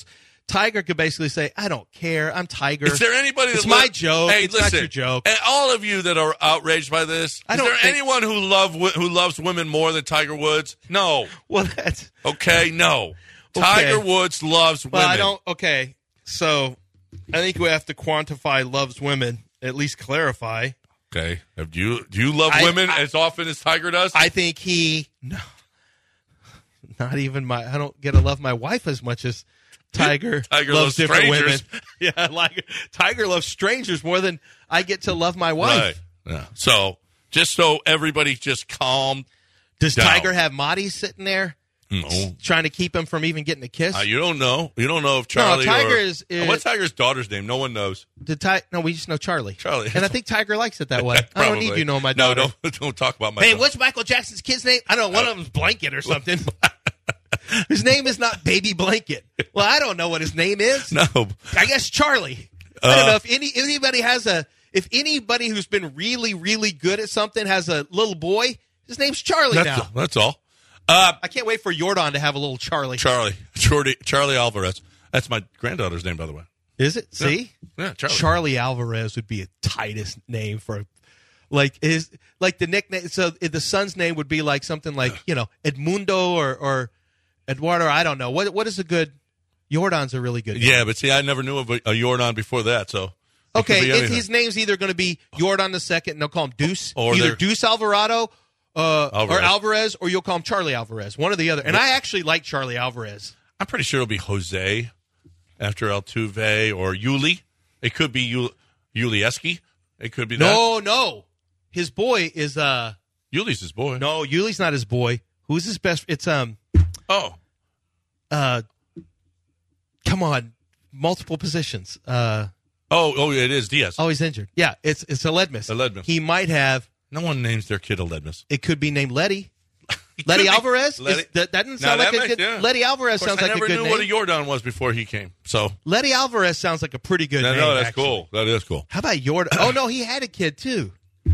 Speaker 6: Tiger could basically say, I don't care. I'm Tiger.
Speaker 5: Is there anybody
Speaker 6: It's
Speaker 5: that
Speaker 6: my
Speaker 5: li-
Speaker 6: joke.
Speaker 5: Hey,
Speaker 6: it's
Speaker 5: listen,
Speaker 6: not your joke.
Speaker 5: And all of you that are outraged by this,
Speaker 6: I
Speaker 5: is
Speaker 6: don't
Speaker 5: there
Speaker 6: think-
Speaker 5: anyone who love who loves women more than Tiger Woods? No.
Speaker 6: Well, that's
Speaker 5: Okay, no.
Speaker 6: Okay.
Speaker 5: Tiger Woods loves
Speaker 6: well,
Speaker 5: women.
Speaker 6: I don't. Okay, so I think we have to quantify loves women. At least clarify.
Speaker 5: Okay. Do you do you love
Speaker 6: I-
Speaker 5: women
Speaker 6: I-
Speaker 5: as often as Tiger does?
Speaker 6: I think he no, not even my. I don't get to love my wife as much as Tiger.
Speaker 5: Tiger
Speaker 6: loves
Speaker 5: loves
Speaker 6: different
Speaker 5: strangers.
Speaker 6: women. Yeah, like Tiger loves strangers more than I get to love my wife.
Speaker 5: Right. Yeah. So just so everybody just calm.
Speaker 6: Does
Speaker 5: down.
Speaker 6: Tiger have Marty sitting there
Speaker 5: No.
Speaker 6: trying to keep him from even getting a kiss?
Speaker 5: Uh, you don't know. You don't know if Charlie.
Speaker 6: Tiger
Speaker 5: or,
Speaker 6: is- is-
Speaker 5: What's Tiger's daughter's name? No one knows.
Speaker 6: Did Ti- No, we just know Charlie.
Speaker 5: Charlie.
Speaker 6: And I think Tiger likes it that way. I don't
Speaker 5: Probably.
Speaker 6: need you to know my
Speaker 5: No,
Speaker 6: daughter.
Speaker 5: don't don't talk about my.
Speaker 6: Hey,
Speaker 5: daughter.
Speaker 6: what's Michael Jackson's kid's name? I don't know. One of them's Blanket or something. His name is not Baby Blanket. Well, I don't know what his name is.
Speaker 5: No.
Speaker 6: I guess Charlie. I don't
Speaker 5: Uh,
Speaker 6: know if any anybody has a if anybody who's been really really good at something has a little boy. His name's Charlie
Speaker 5: That's
Speaker 6: now.
Speaker 5: all. That's all. Uh,
Speaker 6: I can't wait for Jordan to have a little Charlie.
Speaker 5: Charlie. Charlie. Charlie Alvarez. That's my granddaughter's name, by the way.
Speaker 6: Is it? See,
Speaker 5: Yeah, Charlie.
Speaker 6: Charlie Alvarez would be a tightest name for, a, like his like the nickname. So the son's name would be like something like you know Edmundo or or Eduardo. I don't know what what is a good. Jordan's a really good name.
Speaker 5: Yeah, but see, I never knew of a, a Jordan before that, so. it could
Speaker 6: Okay,
Speaker 5: be
Speaker 6: if
Speaker 5: anything.
Speaker 6: his name's either going to be Jordan the second, and they'll call him Deuce,
Speaker 5: Or
Speaker 6: either
Speaker 5: they're-
Speaker 6: Deuce Alvarado uh,
Speaker 5: Alvarez.
Speaker 6: or Alvarez, or you'll call him Charlie Alvarez, one or the other. And I actually like Charlie Alvarez.
Speaker 5: I'm pretty sure it'll be Jose after Altuve or Yuli. It could be Yul- Yulieski. It could be that.
Speaker 6: No, no, his boy is uh
Speaker 5: Yuli's his boy.
Speaker 6: no, Yuli's not his boy. Who's his best? It's um
Speaker 5: Oh.
Speaker 6: uh, come on, multiple positions. Uh,
Speaker 5: Oh, oh, it is Diaz.
Speaker 6: oh, he's injured. Yeah, it's it's Aledmus.
Speaker 5: Aledmus.
Speaker 6: He might have.
Speaker 5: No one names their kid Aledmus.
Speaker 6: It could be named Letty.
Speaker 5: He
Speaker 6: Letty
Speaker 5: could be.
Speaker 6: Alvarez?
Speaker 5: Letty-
Speaker 6: Is, that, that doesn't
Speaker 5: Now,
Speaker 6: sound
Speaker 5: that
Speaker 6: like a
Speaker 5: makes-
Speaker 6: good.
Speaker 5: yeah.
Speaker 6: Letty Alvarez
Speaker 5: Of course,
Speaker 6: sounds
Speaker 5: I
Speaker 6: like a
Speaker 5: never
Speaker 6: good
Speaker 5: knew
Speaker 6: name.
Speaker 5: what a Jordan was before he came. So
Speaker 6: Letty Alvarez sounds like a pretty good
Speaker 5: no,
Speaker 6: name.
Speaker 5: no, that's
Speaker 6: actually.
Speaker 5: cool. That is cool.
Speaker 6: How about Jordan? Oh no, he had a kid too.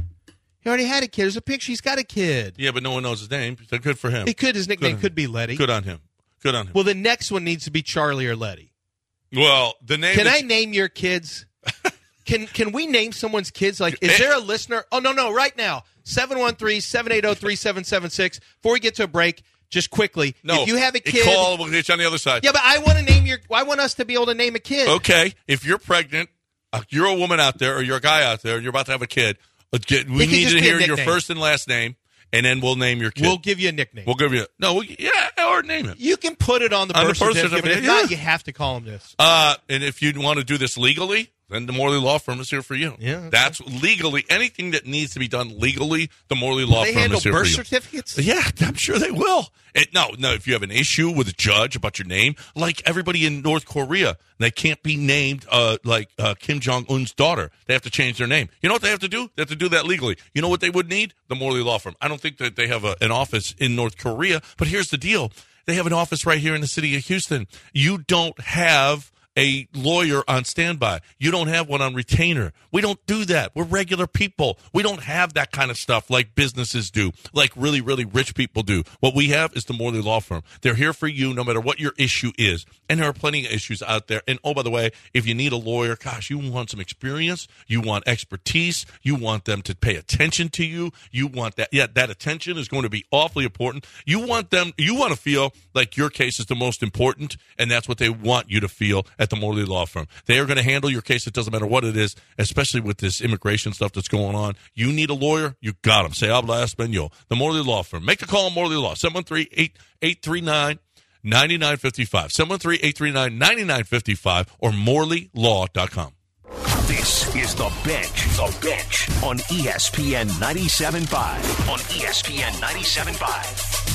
Speaker 6: He already had a kid. There's a picture. He's got a kid.
Speaker 5: Yeah, but no one knows his name. So good for him.
Speaker 6: He could. His nickname
Speaker 5: Good.
Speaker 6: could be Letty.
Speaker 5: Good on him. Good on him.
Speaker 6: Well, the next one needs to be Charlie or Letty.
Speaker 5: Well, the name.
Speaker 6: Can
Speaker 5: that
Speaker 6: I
Speaker 5: you-
Speaker 6: name your kids? Can Can we name someone's kids? Like, is there a listener? Oh no, no, right now. seven one three, seven eight zero, three seven seven six. Before we get to a break, just quickly,
Speaker 5: No,
Speaker 6: if you have a
Speaker 5: you
Speaker 6: kid,
Speaker 5: call. We'll get you on the other side.
Speaker 6: yeah, but I want to name your. I want us to be able to name a kid.
Speaker 5: Okay, if you're pregnant, uh, you're a woman out there, or you're a guy out there, and you're about to have a kid. uh, get- we
Speaker 6: It can
Speaker 5: need
Speaker 6: just
Speaker 5: to
Speaker 6: be a
Speaker 5: hear your
Speaker 6: nickname.
Speaker 5: first and last name, and then we'll name your kid.
Speaker 6: We'll give you a nickname.
Speaker 5: We'll give you no, we'll, yeah, or name it.
Speaker 6: You can put it on the
Speaker 5: On the
Speaker 6: birth
Speaker 5: birth
Speaker 6: certificate.
Speaker 5: certificate,
Speaker 6: If not,
Speaker 5: yeah.
Speaker 6: you have to call him this.
Speaker 5: Uh, and if you want to do this legally, then the Morley Law Firm is here for you.
Speaker 6: Yeah, okay.
Speaker 5: That's legally anything that needs to be done legally. The Morley Law
Speaker 6: They
Speaker 5: Firm
Speaker 6: handle
Speaker 5: is here
Speaker 6: birth
Speaker 5: for you.
Speaker 6: certificates.
Speaker 5: Yeah, I'm sure they will. It, no, no. If you have an issue with a judge about your name, like everybody in North Korea, they can't be named uh, like uh, Kim Jong Un's daughter. They have to change their name. You know what they have to do? They have to do that legally. You know what they would need? The Morley Law Firm. I don't think that they have a, an office in North Korea, but here's the deal: they have an office right here in the city of Houston. You don't have a lawyer on standby. You don't have one on retainer. We don't do that. We're regular people. We don't have that kind of stuff like businesses do, like really, really rich people do. What we have is the Morley Law Firm. They're here for you no matter what your issue is. And there are plenty of issues out there. And oh, by the way, if you need a lawyer, gosh, you want some experience, you want expertise, you want them to pay attention to you, you want that, yeah, that attention is going to be awfully important. You want them, you want to feel like your case is the most important, and that's what they want you to feel at the Morley Law Firm. They are going to handle your case. It doesn't matter what it is, especially with this immigration stuff that's going on. You need a lawyer, you got them. Se habla español. The Morley Law Firm. Make the call on Morley Law, seven one three, eight three nine, nine nine five five, seven one three, eight three nine, nine nine five five, or morley law dot com.
Speaker 3: This is The Bench. The Bench on E S P N ninety-seven point five. On E S P N ninety-seven point five.